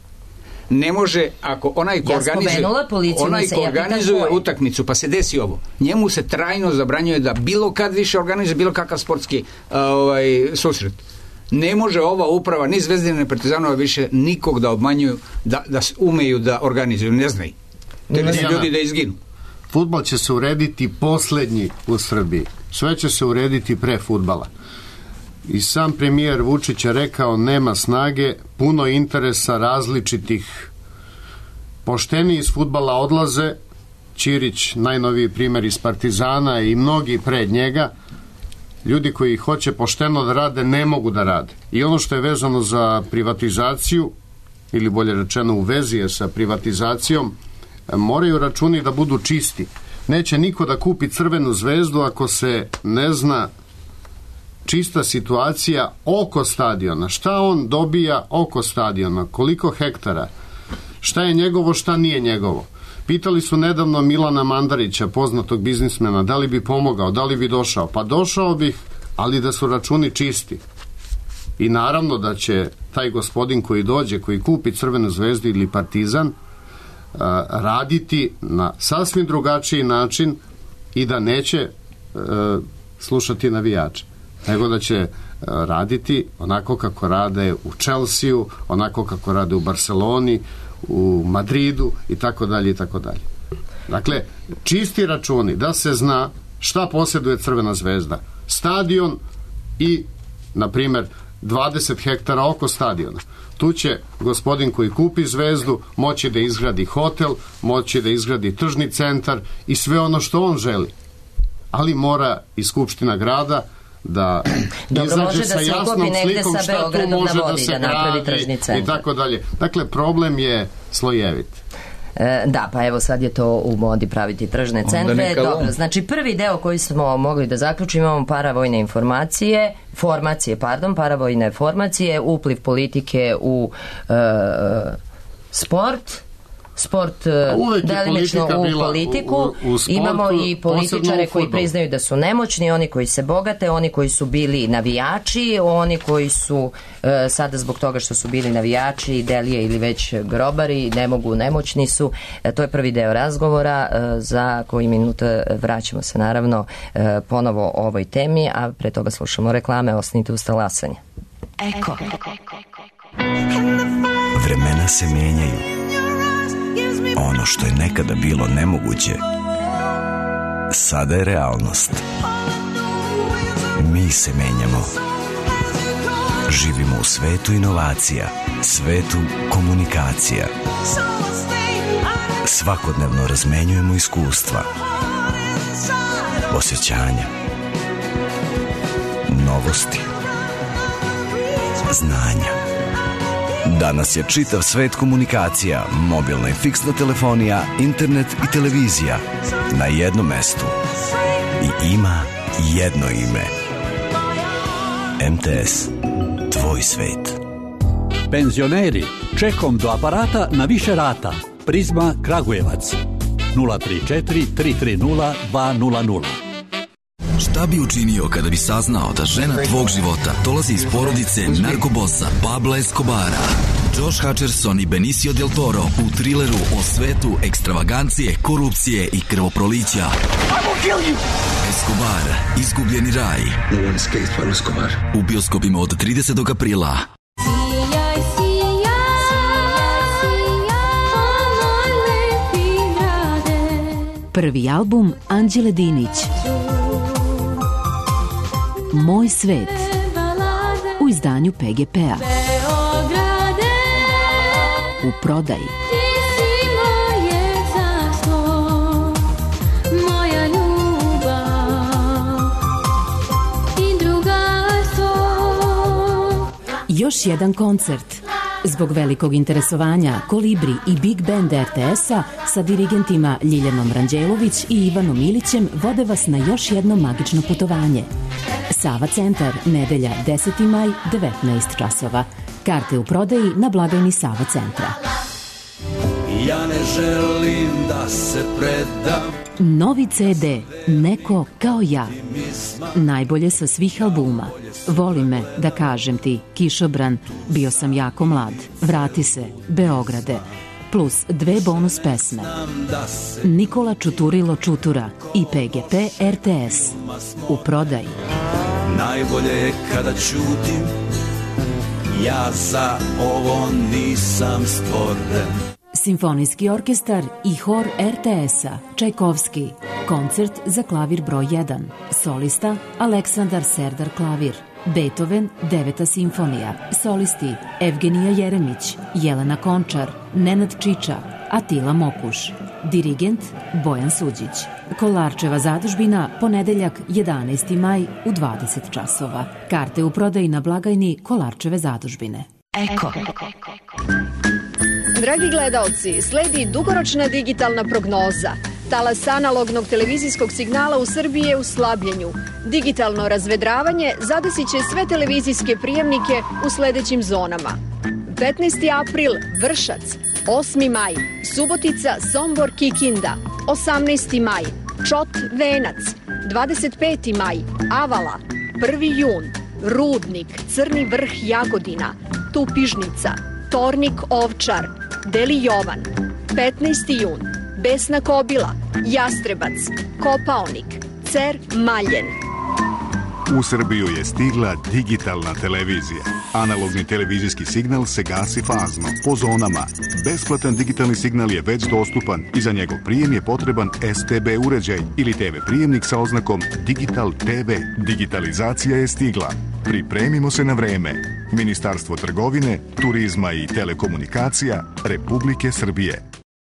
Ne može, ako onaj ko ja organizuje, onaj ko organizuje ja utakmicu, pa se desi ovo, njemu se trajno zabranjuje da bilo kad više organizuje bilo kakav sportski ovaj, susret. Ne može ova uprava, ni Zvezdine, ni Partizanova više nikog da obmanjuju, da, da umeju da organizuju, ne znaju. Te se ljudi da izginu. Fudbal će se urediti poslednji u Srbiji. Sve će se urediti pre fudbala. I sam premijer Vučić je rekao nema snage, puno interesa različitih. Pošteni iz fudbala odlaze, Ćirić, najnoviji primjer iz Partizana i mnogi pred njega. Ljudi koji hoće pošteno da rade ne mogu da rade. I ono što je vezano za privatizaciju, ili bolje rečeno u vezi je sa privatizacijom, moraju računi da budu čisti. Neće niko da kupi Crvenu zvezdu ako se ne zna čista situacija oko stadiona. Šta on dobija oko stadiona? Koliko hektara? Šta je njegovo, šta nije njegovo? Pitali su nedavno Milana Mandarića, poznatog biznismena, da li bi pomogao, da li bi došao. Pa došao bih, ali da su računi čisti. I naravno da će taj gospodin koji dođe, koji kupi Crvenu zvezdu ili Partizan, raditi na sasvim drugačiji način i da neće slušati navijače, nego da će raditi onako kako rade u Chelsea-u, onako kako rade u Barceloni, u Madridu i tako dalje i tako dalje. Dakle, čisti računi, da se zna šta posjeduje Crvena zvezda. Stadion i, na primjer, dvadeset hektara oko stadiona. Tu će gospodin koji kupi zvezdu moći da izgradi hotel, moći da izgradi tržni centar i sve ono što on želi. Ali mora i Skupština grada da Dobro, izađe sa jasnom slikom šta tu može da se gradi i tako dalje. Dakle, problem je slojevit. E, da, pa evo sad je to u modi praviti tržne centre. Dobro, znači prvi deo koji smo mogli da zaključimo, imamo paravojne informacije, formacije, pardon, paravojne formacije, upliv politike u e, sport, sport delimično u politiku, u, u, u sportu, imamo i političare koji priznaju da su nemoćni, oni koji se bogate, oni koji su bili navijači, oni koji su e, sada zbog toga što su bili navijači, delije ili već grobari, ne mogu, nemoćni su. E, to je prvi deo razgovora, e, za koji minut vraćamo se naravno e, ponovo o ovoj temi, a pre toga slušamo reklame. Ostanite uz talasanje. Eko. Vremena se menjaju. Ono što je nekada bilo nemoguće, sada je realnost. Mi se menjamo. Živimo u svetu inovacija, svetu komunikacija. Svakodnevno razmenjujemo iskustva, osjećanja, novosti, znanja. Danas je čitav svet komunikacija, mobilna i fiksna telefonija, internet i televizija na jednom mestu. I ima jedno ime. M T S. Tvoj svet. Penzioneri, čekom do aparata na više rata. Prizma Kragujevac. nula tri četiri tri tri nula dva nula nula. Šta bi učinio kada bi saznao da žena tvog života dolazi iz porodice narkobosa Pabla Escobara? Josh Hutcherson i Benicio del Toro u trileru o svetu ekstravagancije, korupcije i krvoprolića. Escobar, izgubljeni raj. No one escapes from Escobar. U bioskopima od tridesetog aprila. Prvi album Anđele Dinić. Moj svet u izdanju P G P-a. U prodaji. Još jedan koncert. Zbog velikog interesovanja Kolibri i Big Band R T S-a sa dirigentima Ljiljanom Ranđelović i Ivanom Ilićem vode vas na još jedno magično putovanje. Sava centar, nedelja deseti maj, devetnaest časova. Karte u prodaji na blagajni Sava centra. Ja ne želim da se predam. Novi C D, Neko kao ja. Najbolje sa svih albuma. Voli me, da kažem ti, Kišobran, Bio sam jako mlad, Vrati se, Beograde, plus dve bonus pesme. Nikola Čuturilo Čutura i P G P R T S. U prodaji. Najbolje je kada ćutim, ja za ovo nisam stvoren. Simfonijski orkestar i hor R T S-a, Čajkovski, koncert za klavir broj jedan, solista Aleksandar Serdar klavir, Beethoven, deveta simfonija, solisti Evgenija Jeremić, Jelena Končar, Nenad Čiča, Atila Mokuš, dirigent Bojan Suđić. Kolarčeva zadužbina, ponedeljak jedanaesti maj u dvadeset časova. Karte u prodaji na blagajni Kolarčeve zadužbine. Eko. Dragi gledaoci, sledi dugoročna digitalna prognoza. Talas analognog televizijskog signala u Srbiji je u slabljenju. Digitalno razvedravanje zadesit će sve televizijske prijemnike u sledećim zonama. petnaesti april, Vršac, osmi maj, Subotica, Sombor, Kikinda. osamnaesti maj, Čot, Venac. dvadeset peti maj, Avala. prvi jun, Rudnik, Crni Vrh, Jagodina. Tupižnica, Tornik, Ovčar. Deli Jovan. petnaesti jun, Besna Kobila, Jastrebac, Kopaonik, Cer, Maljen. U Srbiju je stigla digitalna televizija. Analogni televizijski signal se gasi fazno, po zonama. Besplatan digitalni signal je već dostupan i za njegov prijem je potreban S T B uređaj ili T V prijemnik sa oznakom Digital T V. Digitalizacija je stigla. Pripremimo se na vreme. Ministarstvo trgovine, turizma i telekomunikacija Republike Srbije.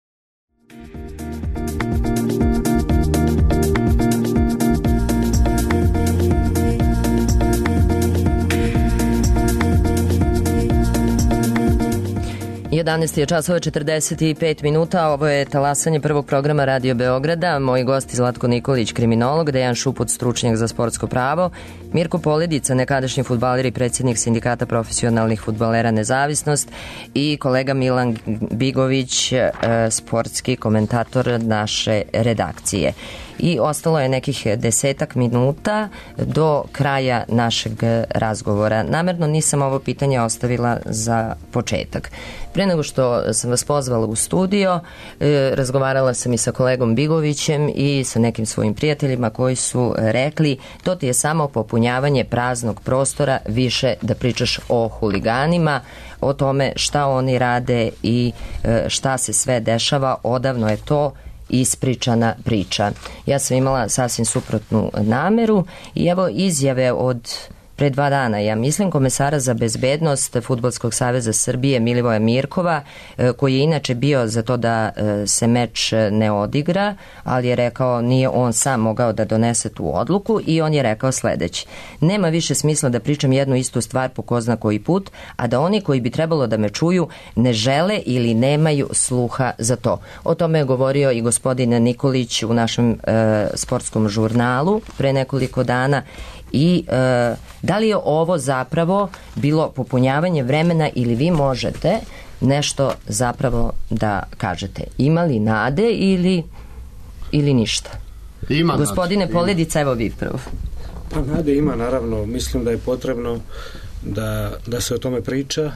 jedanaest je časova četrdeset pet minuta, ovo je talasanje prvog programa Radio Beograda. Moji gosti Zlatko Nikolić, kriminolog, Dejan Šuput, stručnjak za sportsko pravo, Mirko Poledica, nekadašnji fudbaler i predsjednik Sindikata profesionalnih fudbalera Nezavisnost i kolega Milan Bigović, sportski komentator naše redakcije. I ostalo je nekih desetak minuta do kraja našeg razgovora. Namerno nisam ovo pitanje ostavila za početak. Pre nego što sam vas pozvala u studio, e, razgovarala sam i sa kolegom Bigovićem i sa nekim svojim prijateljima koji su rekli to ti je samo popunjavanje praznog prostora, više da pričaš o huliganima, o tome šta oni rade i e, šta se sve dešava, odavno je to ispričana priča. Ja sam imala sasvim suprotnu nameru i evo izjave od pre dva dana, ja mislim, komesara za bezbednost Fudbalskog saveza Srbije Milivoja Mirkova, koji je inače bio za to da se meč ne odigra, ali je rekao nije on sam mogao da donese tu odluku i on je rekao sledeće: nema više smisla da pričam jednu istu stvar po ko zna koji put, a da oni koji bi trebalo da me čuju ne žele ili nemaju sluha za to. O tome je govorio i gospodin Nikolić u našem e, sportskom žurnalu pre nekoliko dana. I e, da li je ovo zapravo bilo popunjavanje vremena ili vi možete nešto zapravo da kažete? Ima li nade ili, ili ništa? Ima. Gospodine nade. Poledica, evo vi prvo. Pa nade ima, naravno. Mislim da je potrebno da, da se o tome priča,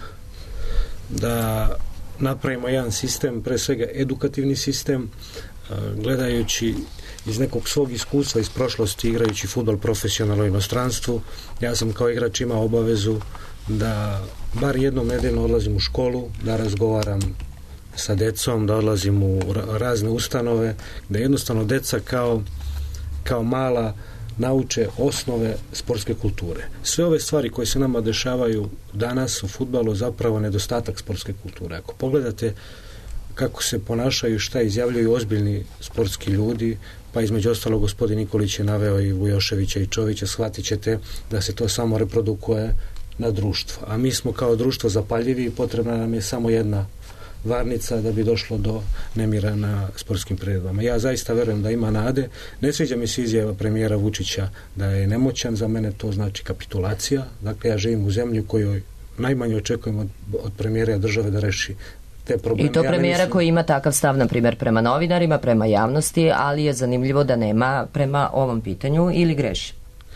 da napravimo jedan sistem, pre svega edukativni sistem, gledajući iz nekog svog iskustva iz prošlosti, igrajući fudbal profesionalno u inostranstvu. Ja sam kao igrač imao obavezu da bar jednom nedeljno odlazim u školu, da razgovaram sa decom, da odlazim u razne ustanove, da jednostavno deca kao, kao mala nauče osnove sportske kulture. Sve ove stvari koje se nama dešavaju danas u fudbalu zapravo nedostatak sportske kulture. Ako pogledate kako se ponašaju, šta izjavljuju ozbiljni sportski ljudi, pa između ostalo gospodin Nikolić je naveo i Vujoševića i Čovića, shvatit ćete da se to samo reprodukuje na društvo. A mi smo kao društvo zapaljivi i potrebna nam je samo jedna varnica da bi došlo do nemira na sportskim priredbama. Ja zaista verujem da ima nade. Ne sviđa mi se izjava premijera Vučića da je nemoćan, za mene to znači kapitulacija. Dakle, ja živim u zemlji u kojoj najmanje očekujem od, od premijera države da reši te probleme. I to premijera ja mislim... koji ima takav stav, na primjer, prema novinarima, prema javnosti, ali je zanimljivo da nema prema ovom pitanju, ili greši?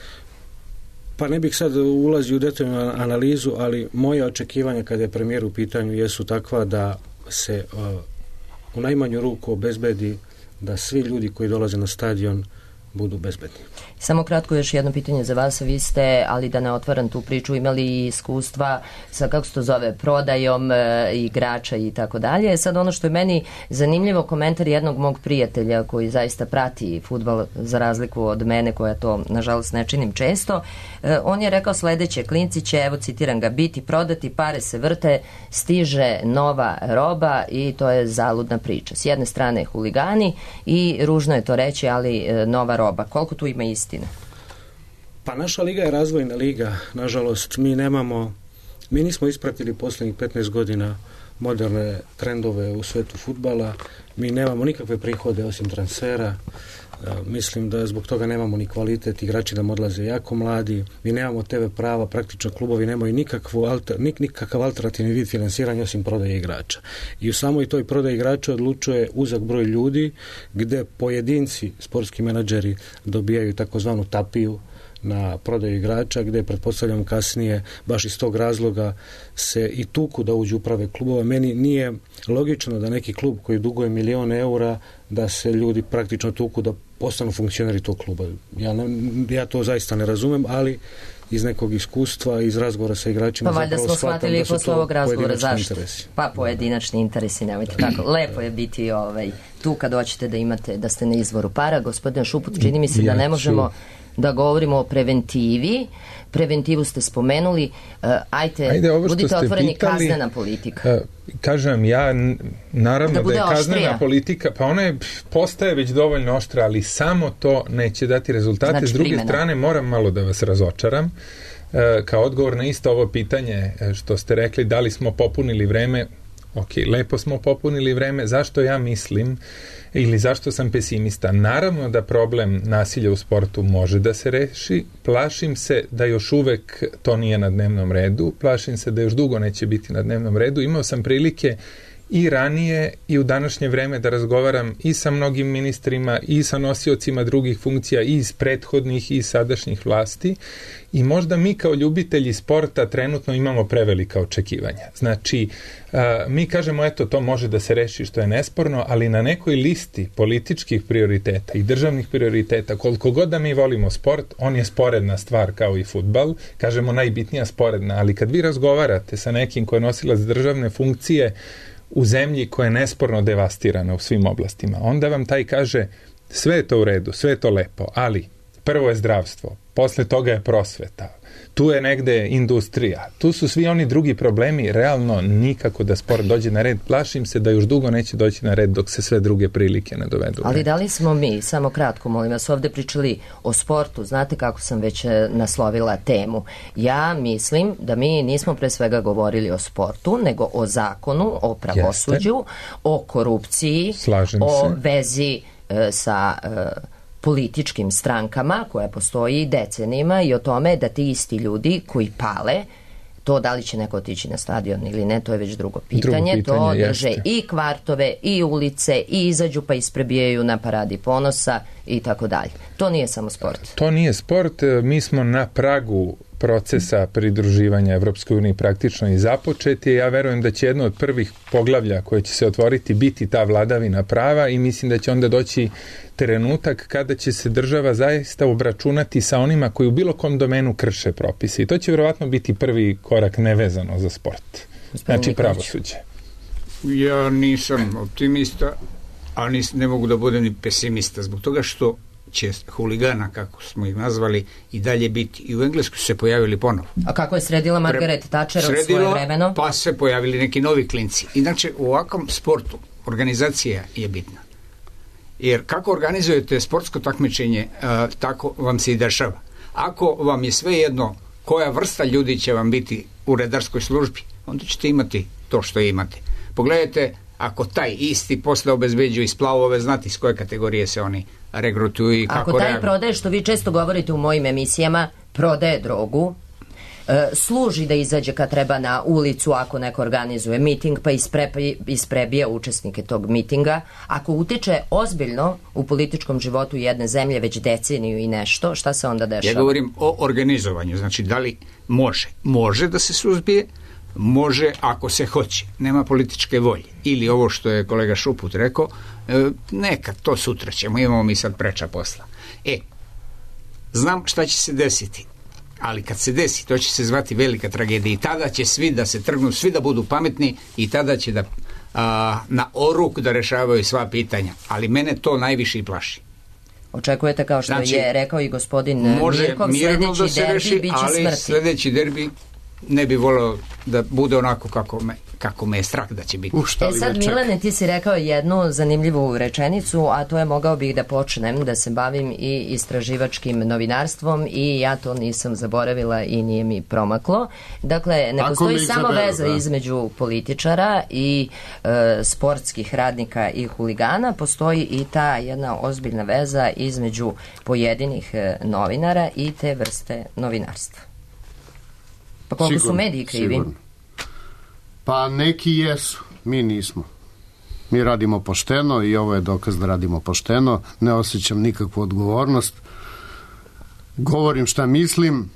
Pa ne bih sad ulazio u detaljnu analizu, ali moje očekivanja kada je premijer u pitanju jesu takva da se uh, u najmanju ruku obezbedi da svi ljudi koji dolaze na stadion budu bezbedni. Samo kratko još jedno pitanje za vas. Vi ste, ali da ne otvaram tu priču, imali iskustva sa, kako se to zove, prodajom e, igrača i tako dalje. Sad ono što je meni zanimljivo, komentar jednog mog prijatelja koji zaista prati fudbal za razliku od mene koja to nažalost ne činim često. E, on je rekao sledeće: klinci će, evo citiram ga, biti prodati, pare se vrte, stiže nova roba i to je zaludna priča. S jedne strane huligani i ružno je to reći, ali e, nova roba. Koliko tu ima istine? Pa naša liga je razvojna liga. Nažalost, mi nemamo Mi nismo ispratili posljednjih petnaest godina moderne trendove u svetu fudbala, mi nemamo nikakve prihode osim transfera. Mislim da zbog toga nemamo ni kvalitet, igrači nam odlaze jako mladi, mi nemamo te ve prava, praktično klubovi nemaju nikakvu alter, nik, nikakav alternativni vid finansiranja osim prodaje igrača. I u samoj toj prodaji igrača odlučuje uzak broj ljudi gde pojedinci, sportski menadžeri dobijaju takozvanu tapiju na prodaju igrača, gde pretpostavljam kasnije baš iz tog razloga se i tuku da uđu uprave klubova. Meni nije logično da neki klub koji duguje milione eura da se ljudi praktično tuku da postanu funkcioneri tog kluba. Ja, ne, ja to zaista ne razumem, ali iz nekog iskustva, iz razgovora sa igračima pa valjda smo shvatili da posle ovog razgovora zašto. Interesi. Pa pojedinačni interesi, nemojte tako. Lepo je biti ovaj, tu kad hoćete da imate, da ste na izvoru para. Gospodine Šuput, čini mi se da ne možemo da govorimo o preventivi. Preventivu ste spomenuli. Uh, ajte, Ajde, budite otvoreni, pitali, kaznena politika. Uh, kažem, ja, naravno da, da je kaznena oštrija. politika, pa ona je, postaje već dovoljno oštra, ali samo to neće dati rezultate. Znači, S druge primjena. strane, moram malo da vas razočaram. Uh, kao odgovor na isto ovo pitanje što ste rekli, da li smo popunili vreme, ok, lepo smo popunili vreme, zašto ja mislim ili zašto sam pesimista? Naravno da problem nasilja u sportu može da se reši, plašim se da još uvek to nije na dnevnom redu, plašim se da još dugo neće biti na dnevnom redu. Imao sam prilike i ranije i u današnje vreme da razgovaram i sa mnogim ministrima i sa nosiocima drugih funkcija i iz prethodnih i sadašnjih vlasti i možda mi kao ljubitelji sporta trenutno imamo prevelika očekivanja. Znači, a, mi kažemo eto to može da se reši što je nesporno, ali na nekoj listi političkih prioriteta i državnih prioriteta, koliko god da mi volimo sport, on je sporedna stvar kao i fudbal, kažemo najbitnija sporedna, ali kad vi razgovarate sa nekim ko je nosilac državne funkcije u zemlji koja je nesporno devastirana u svim oblastima, onda vam taj kaže sve je to u redu, sve je to lepo, ali prvo je zdravstvo, posle toga je prosveta, tu je negde industrija, tu su svi oni drugi problemi, realno nikako da sport dođe na red, plašim se da još dugo neće doći na red dok se sve druge prilike ne dovedu. Ali da li smo mi, samo kratko molim vas, ovde pričali o sportu, znate kako sam već naslovila temu, ja mislim da mi nismo pre svega govorili o sportu, nego o zakonu, o pravosuđu, Jeste. o korupciji, Slažem o se. vezi e, sa e, političkim strankama koja postoji decenijima i o tome da ti isti ljudi koji pale, to da li će neko otići na stadion ili ne, to je već drugo pitanje, drugo pitanje to drže jeste. i kvartove i ulice i izađu pa isprebijaju na paradi ponosa i tako dalje. To nije samo sport. To nije sport, mi smo na pragu procesa pridruživanja Evropskoj uniji praktično i započeti. Ja verujem da će jedno od prvih poglavlja koje će se otvoriti biti ta vladavina prava i mislim da će onda doći trenutak kada će se država zaista obračunati sa onima koji u bilo kom domenu krše propise. I to će vjerovatno biti prvi korak nevezano za sport. Znači pravosuđe. Ja nisam optimista, a nis, ne mogu da budem ni pesimista zbog toga što će huligana, kako smo ih nazvali, i dalje biti. I u Engleskoj su se pojavili ponovo. A kako je sredila Margaret Thatcher od svoje vremeno? Pa se pojavili neki novi klinci. Inače, u ovakvom sportu organizacija je bitna. Jer kako organizujete sportsko takmičenje, a, tako vam se i dešava. Ako vam je sve jedno koja vrsta ljudi će vam biti u redarskoj službi, onda ćete imati to što imate. Pogledajte, ako taj isti posle obezbeđuje splavove, znati iz koje kategorije se oni regrutuju i kako Ako taj reaguju. prodaje, što vi često govorite u mojim emisijama, prodaje drogu, e, služi da izađe kad treba na ulicu ako neko organizuje miting pa ispre, isprebija učesnike tog mitinga, ako utiče ozbiljno u političkom životu jedne zemlje već deceniju i nešto, šta se onda dešava? Ja govorim o organizovanju, znači da li može? Može da se suzbije, može ako se hoće, nema političke volje. Ili ovo što je kolega Šuput rekao, e, neka to sutra ćemo, imamo mi sad preča posla. E, znam šta će se desiti, ali kad se desi, to će se zvati velika tragedija i tada će svi da se trgnu, svi da budu pametni i tada će da a, na oruk da rešavaju sva pitanja, ali mene to najviše i plaši. Očekujete, kao što znači, je rekao i gospodin Mirkov, sledeći da se derbi reši, biće ali smrti. sledeći derbi ne bi voleo da bude onako kako me, kako me je strah da će biti. E sad, Milane, ti si rekao jednu zanimljivu rečenicu, a to je mogao bih da počnem da se bavim i istraživačkim novinarstvom i ja to nisam zaboravila i nije mi promaklo. Dakle, ne Ako postoji mi samo izabere, veza da. između političara i e, sportskih radnika i huligana, postoji i ta jedna ozbiljna veza između pojedinih e, novinara i te vrste novinarstva. Pa koliko Sigurno, su mediji krivi? sigurno. Pa neki jesu, mi nismo. Mi radimo pošteno i ovo je dokaz da radimo pošteno. Ne osjećam nikakvu odgovornost. Govorim šta mislim,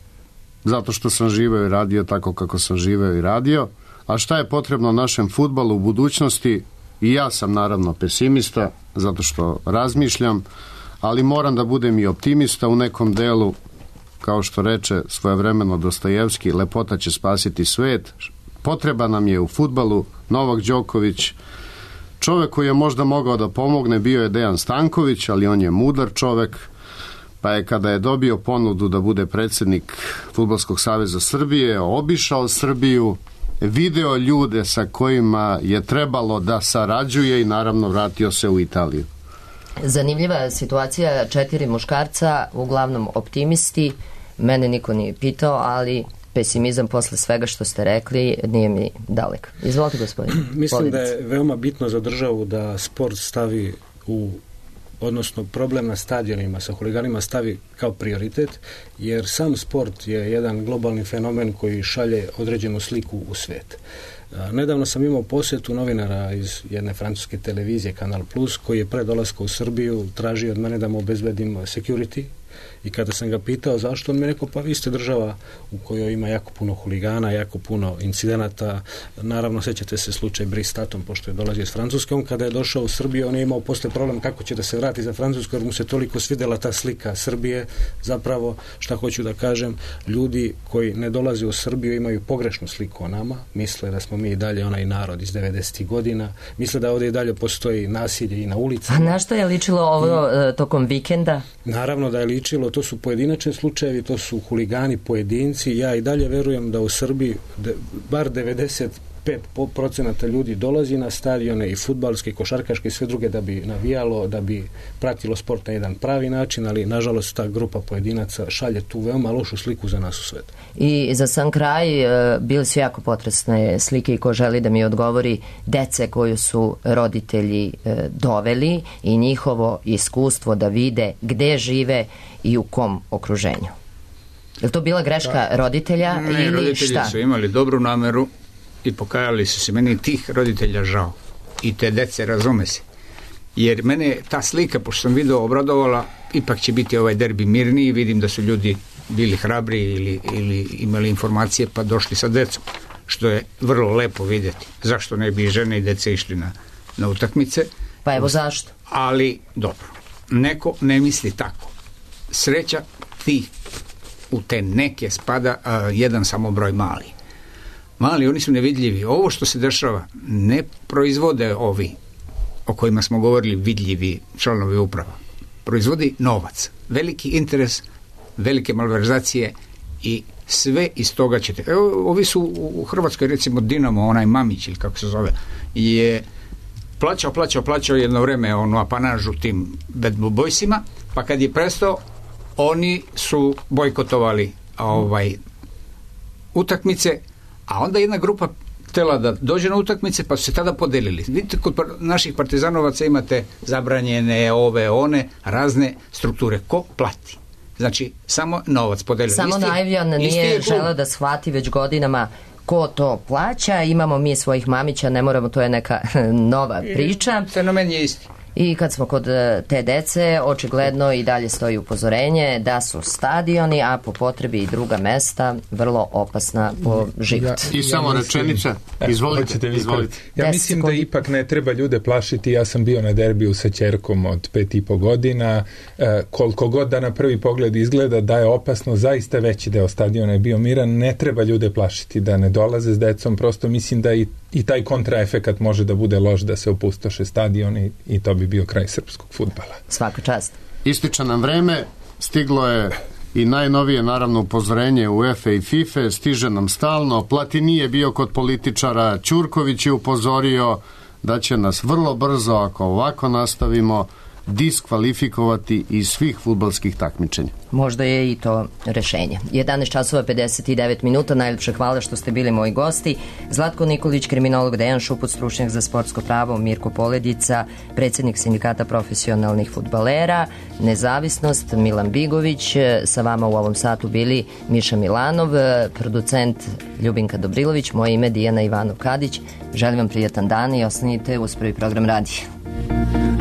zato što sam živeo i radio tako kako sam živeo i radio. A šta je potrebno našem fudbalu u budućnosti? I ja sam naravno pesimista, zato što razmišljam, ali moram da budem i optimista u nekom delu. Kao što reče svojevremeno Dostojevski, lepota će spasiti svet. Potreba nam je u fudbalu Novak Đoković. Čovek koji je možda mogao da pomogne bio je Dejan Stanković, ali on je mudar čovek, pa je kada je dobio ponudu da bude predsednik Fudbalskog saveza Srbije, obišao Srbiju, video ljude sa kojima je trebalo da sarađuje i naravno vratio se u Italiju. Zanimljiva situacija, četiri muškarca, uglavnom optimisti, mene niko nije pitao, ali pesimizam posle svega što ste rekli nije mi dalek. Izvolite, gospodine. Mislim Poledice. da je veoma bitno za državu da sport stavi u, odnosno problem na stadionima sa huliganima stavi kao prioritet, jer sam sport je jedan globalni fenomen koji šalje određenu sliku u svet. Nedavno sam imao posjetu novinara iz jedne francuske televizije Kanal Plus, koji je pre dolaska u Srbiju tražio od mene da mu obezbedim security, i kada sam ga pitao zašto, on mi je rekao, pa vi ste država u kojoj ima jako puno huligana, jako puno incidenata. Naravno, sećate se slučaj Brice Tatom, pošto je dolazio iz Francuske. On kada je došao u Srbiju, on je imao posle problem kako će da se vrati za Francusku, jer mu se toliko svidela ta slika Srbije. Zapravo, šta hoću da kažem, ljudi koji ne dolaze u Srbiju imaju pogrešnu sliku o nama, misle da smo mi i dalje onaj narod iz devedesetih godina, misle da ovdje i dalje postoji nasilje i na ulicama. A na što je ličilo ovo I, tokom vikenda? Naravno da je ličilo, to su pojedinačni slučajevi, to su huligani, pojedinci. Ja i dalje verujem da u Srbiji de, bar devedeset pet procenata ljudi dolazi na stadione i fudbalske, i košarkaške i sve druge da bi navijalo, da bi pratilo sport na jedan pravi način, ali nažalost ta grupa pojedinaca šalje tu veoma lošu sliku za nas u svetu. I za sam kraj bili su jako potresne slike i ko želi da mi odgovori, dece koju su roditelji doveli i njihovo iskustvo da vide gde žive i u kom okruženju. Je li to bila greška da. roditelja ne, ili roditelji šta? Su imali dobru nameru i pokajali su se. Meni tih roditelja žao i te dece, razume se, jer mene ta slika, pošto sam video, obradovala. Ipak će biti ovaj derbi mirniji, vidim da su ljudi bili hrabri ili, ili imali informacije pa došli sa decom, što je vrlo lepo vidjeti. Zašto ne bi žene i dece išli na, na utakmice? Pa evo zašto? Ali dobro, neko ne misli tako. Sreća ti u te neke spada a, jedan samo broj mali. Mali, oni su nevidljivi. Ovo što se dešava ne proizvode ovi o kojima smo govorili vidljivi članovi uprava. Proizvodi novac, veliki interes, velike malverzacije i sve iz toga ćete. Evo, ovi su u Hrvatskoj, recimo Dinamo, onaj Mamić ili kako se zove, je plaćao, plaćao, plaćao jedno vreme onu apanažu tim Bad Blue Boysima, pa kad je prestao, oni su bojkotovali ovaj utakmice, a onda jedna grupa htjela da dođe na utakmice, pa su se tada podelili. Vidite, kod naših partizanovaca imate zabranjene ove, one, razne strukture. Ko plati? Znači, samo novac podelili. Samo Najvjan nije želeo da shvati već godinama ko to plaća. Imamo mi svojih mamića, ne moramo, to je neka nova priča. Fenomen je isti. I kad smo kod te dece, očigledno i dalje stoji upozorenje da su stadioni, a po potrebi i druga mesta, vrlo opasna po život. Ja, I samo ja rečenica, izvolite, izvolite. Ja mislim da ipak ne treba ljude plašiti. Ja sam bio na derbiju sa ćerkom od pet i po godina. E, koliko god da na prvi pogled izgleda da je opasno, zaista veći deo stadiona je bio miran. Ne treba ljude plašiti da ne dolaze s decom. Prosto mislim da i, i taj kontraefekat može da bude loš, da se opustoše stadion i, i to bi bio kraj srpskog fudbala. Svaka čast. Ističe nam vreme, stiglo je i najnovije naravno upozorenje UEFA i FIFA stiže nam stalno. Platini je bio kod političara, Ćurković je upozorio da će nas vrlo brzo, ako ovako nastavimo, diskvalifikovati iz svih fudbalskih takmičenja. Možda je i to rešenje. jedanaest časova pedeset devet minuta, najljepše hvala što ste bili moji gosti. Zlatko Nikolić, kriminolog, Dejan Šuput, stručnjak za sportsko pravo, Mirko Poledica, predsjednik sindikata profesionalnih fudbalera, Nezavisnost, Milan Bigović, sa vama u ovom satu bili Miša Milanov, producent Ljubinka Dobrilović, moje ime Dijana Ivanov Kadić. Želim vam prijatan dan i ostanite uz prvi program radija.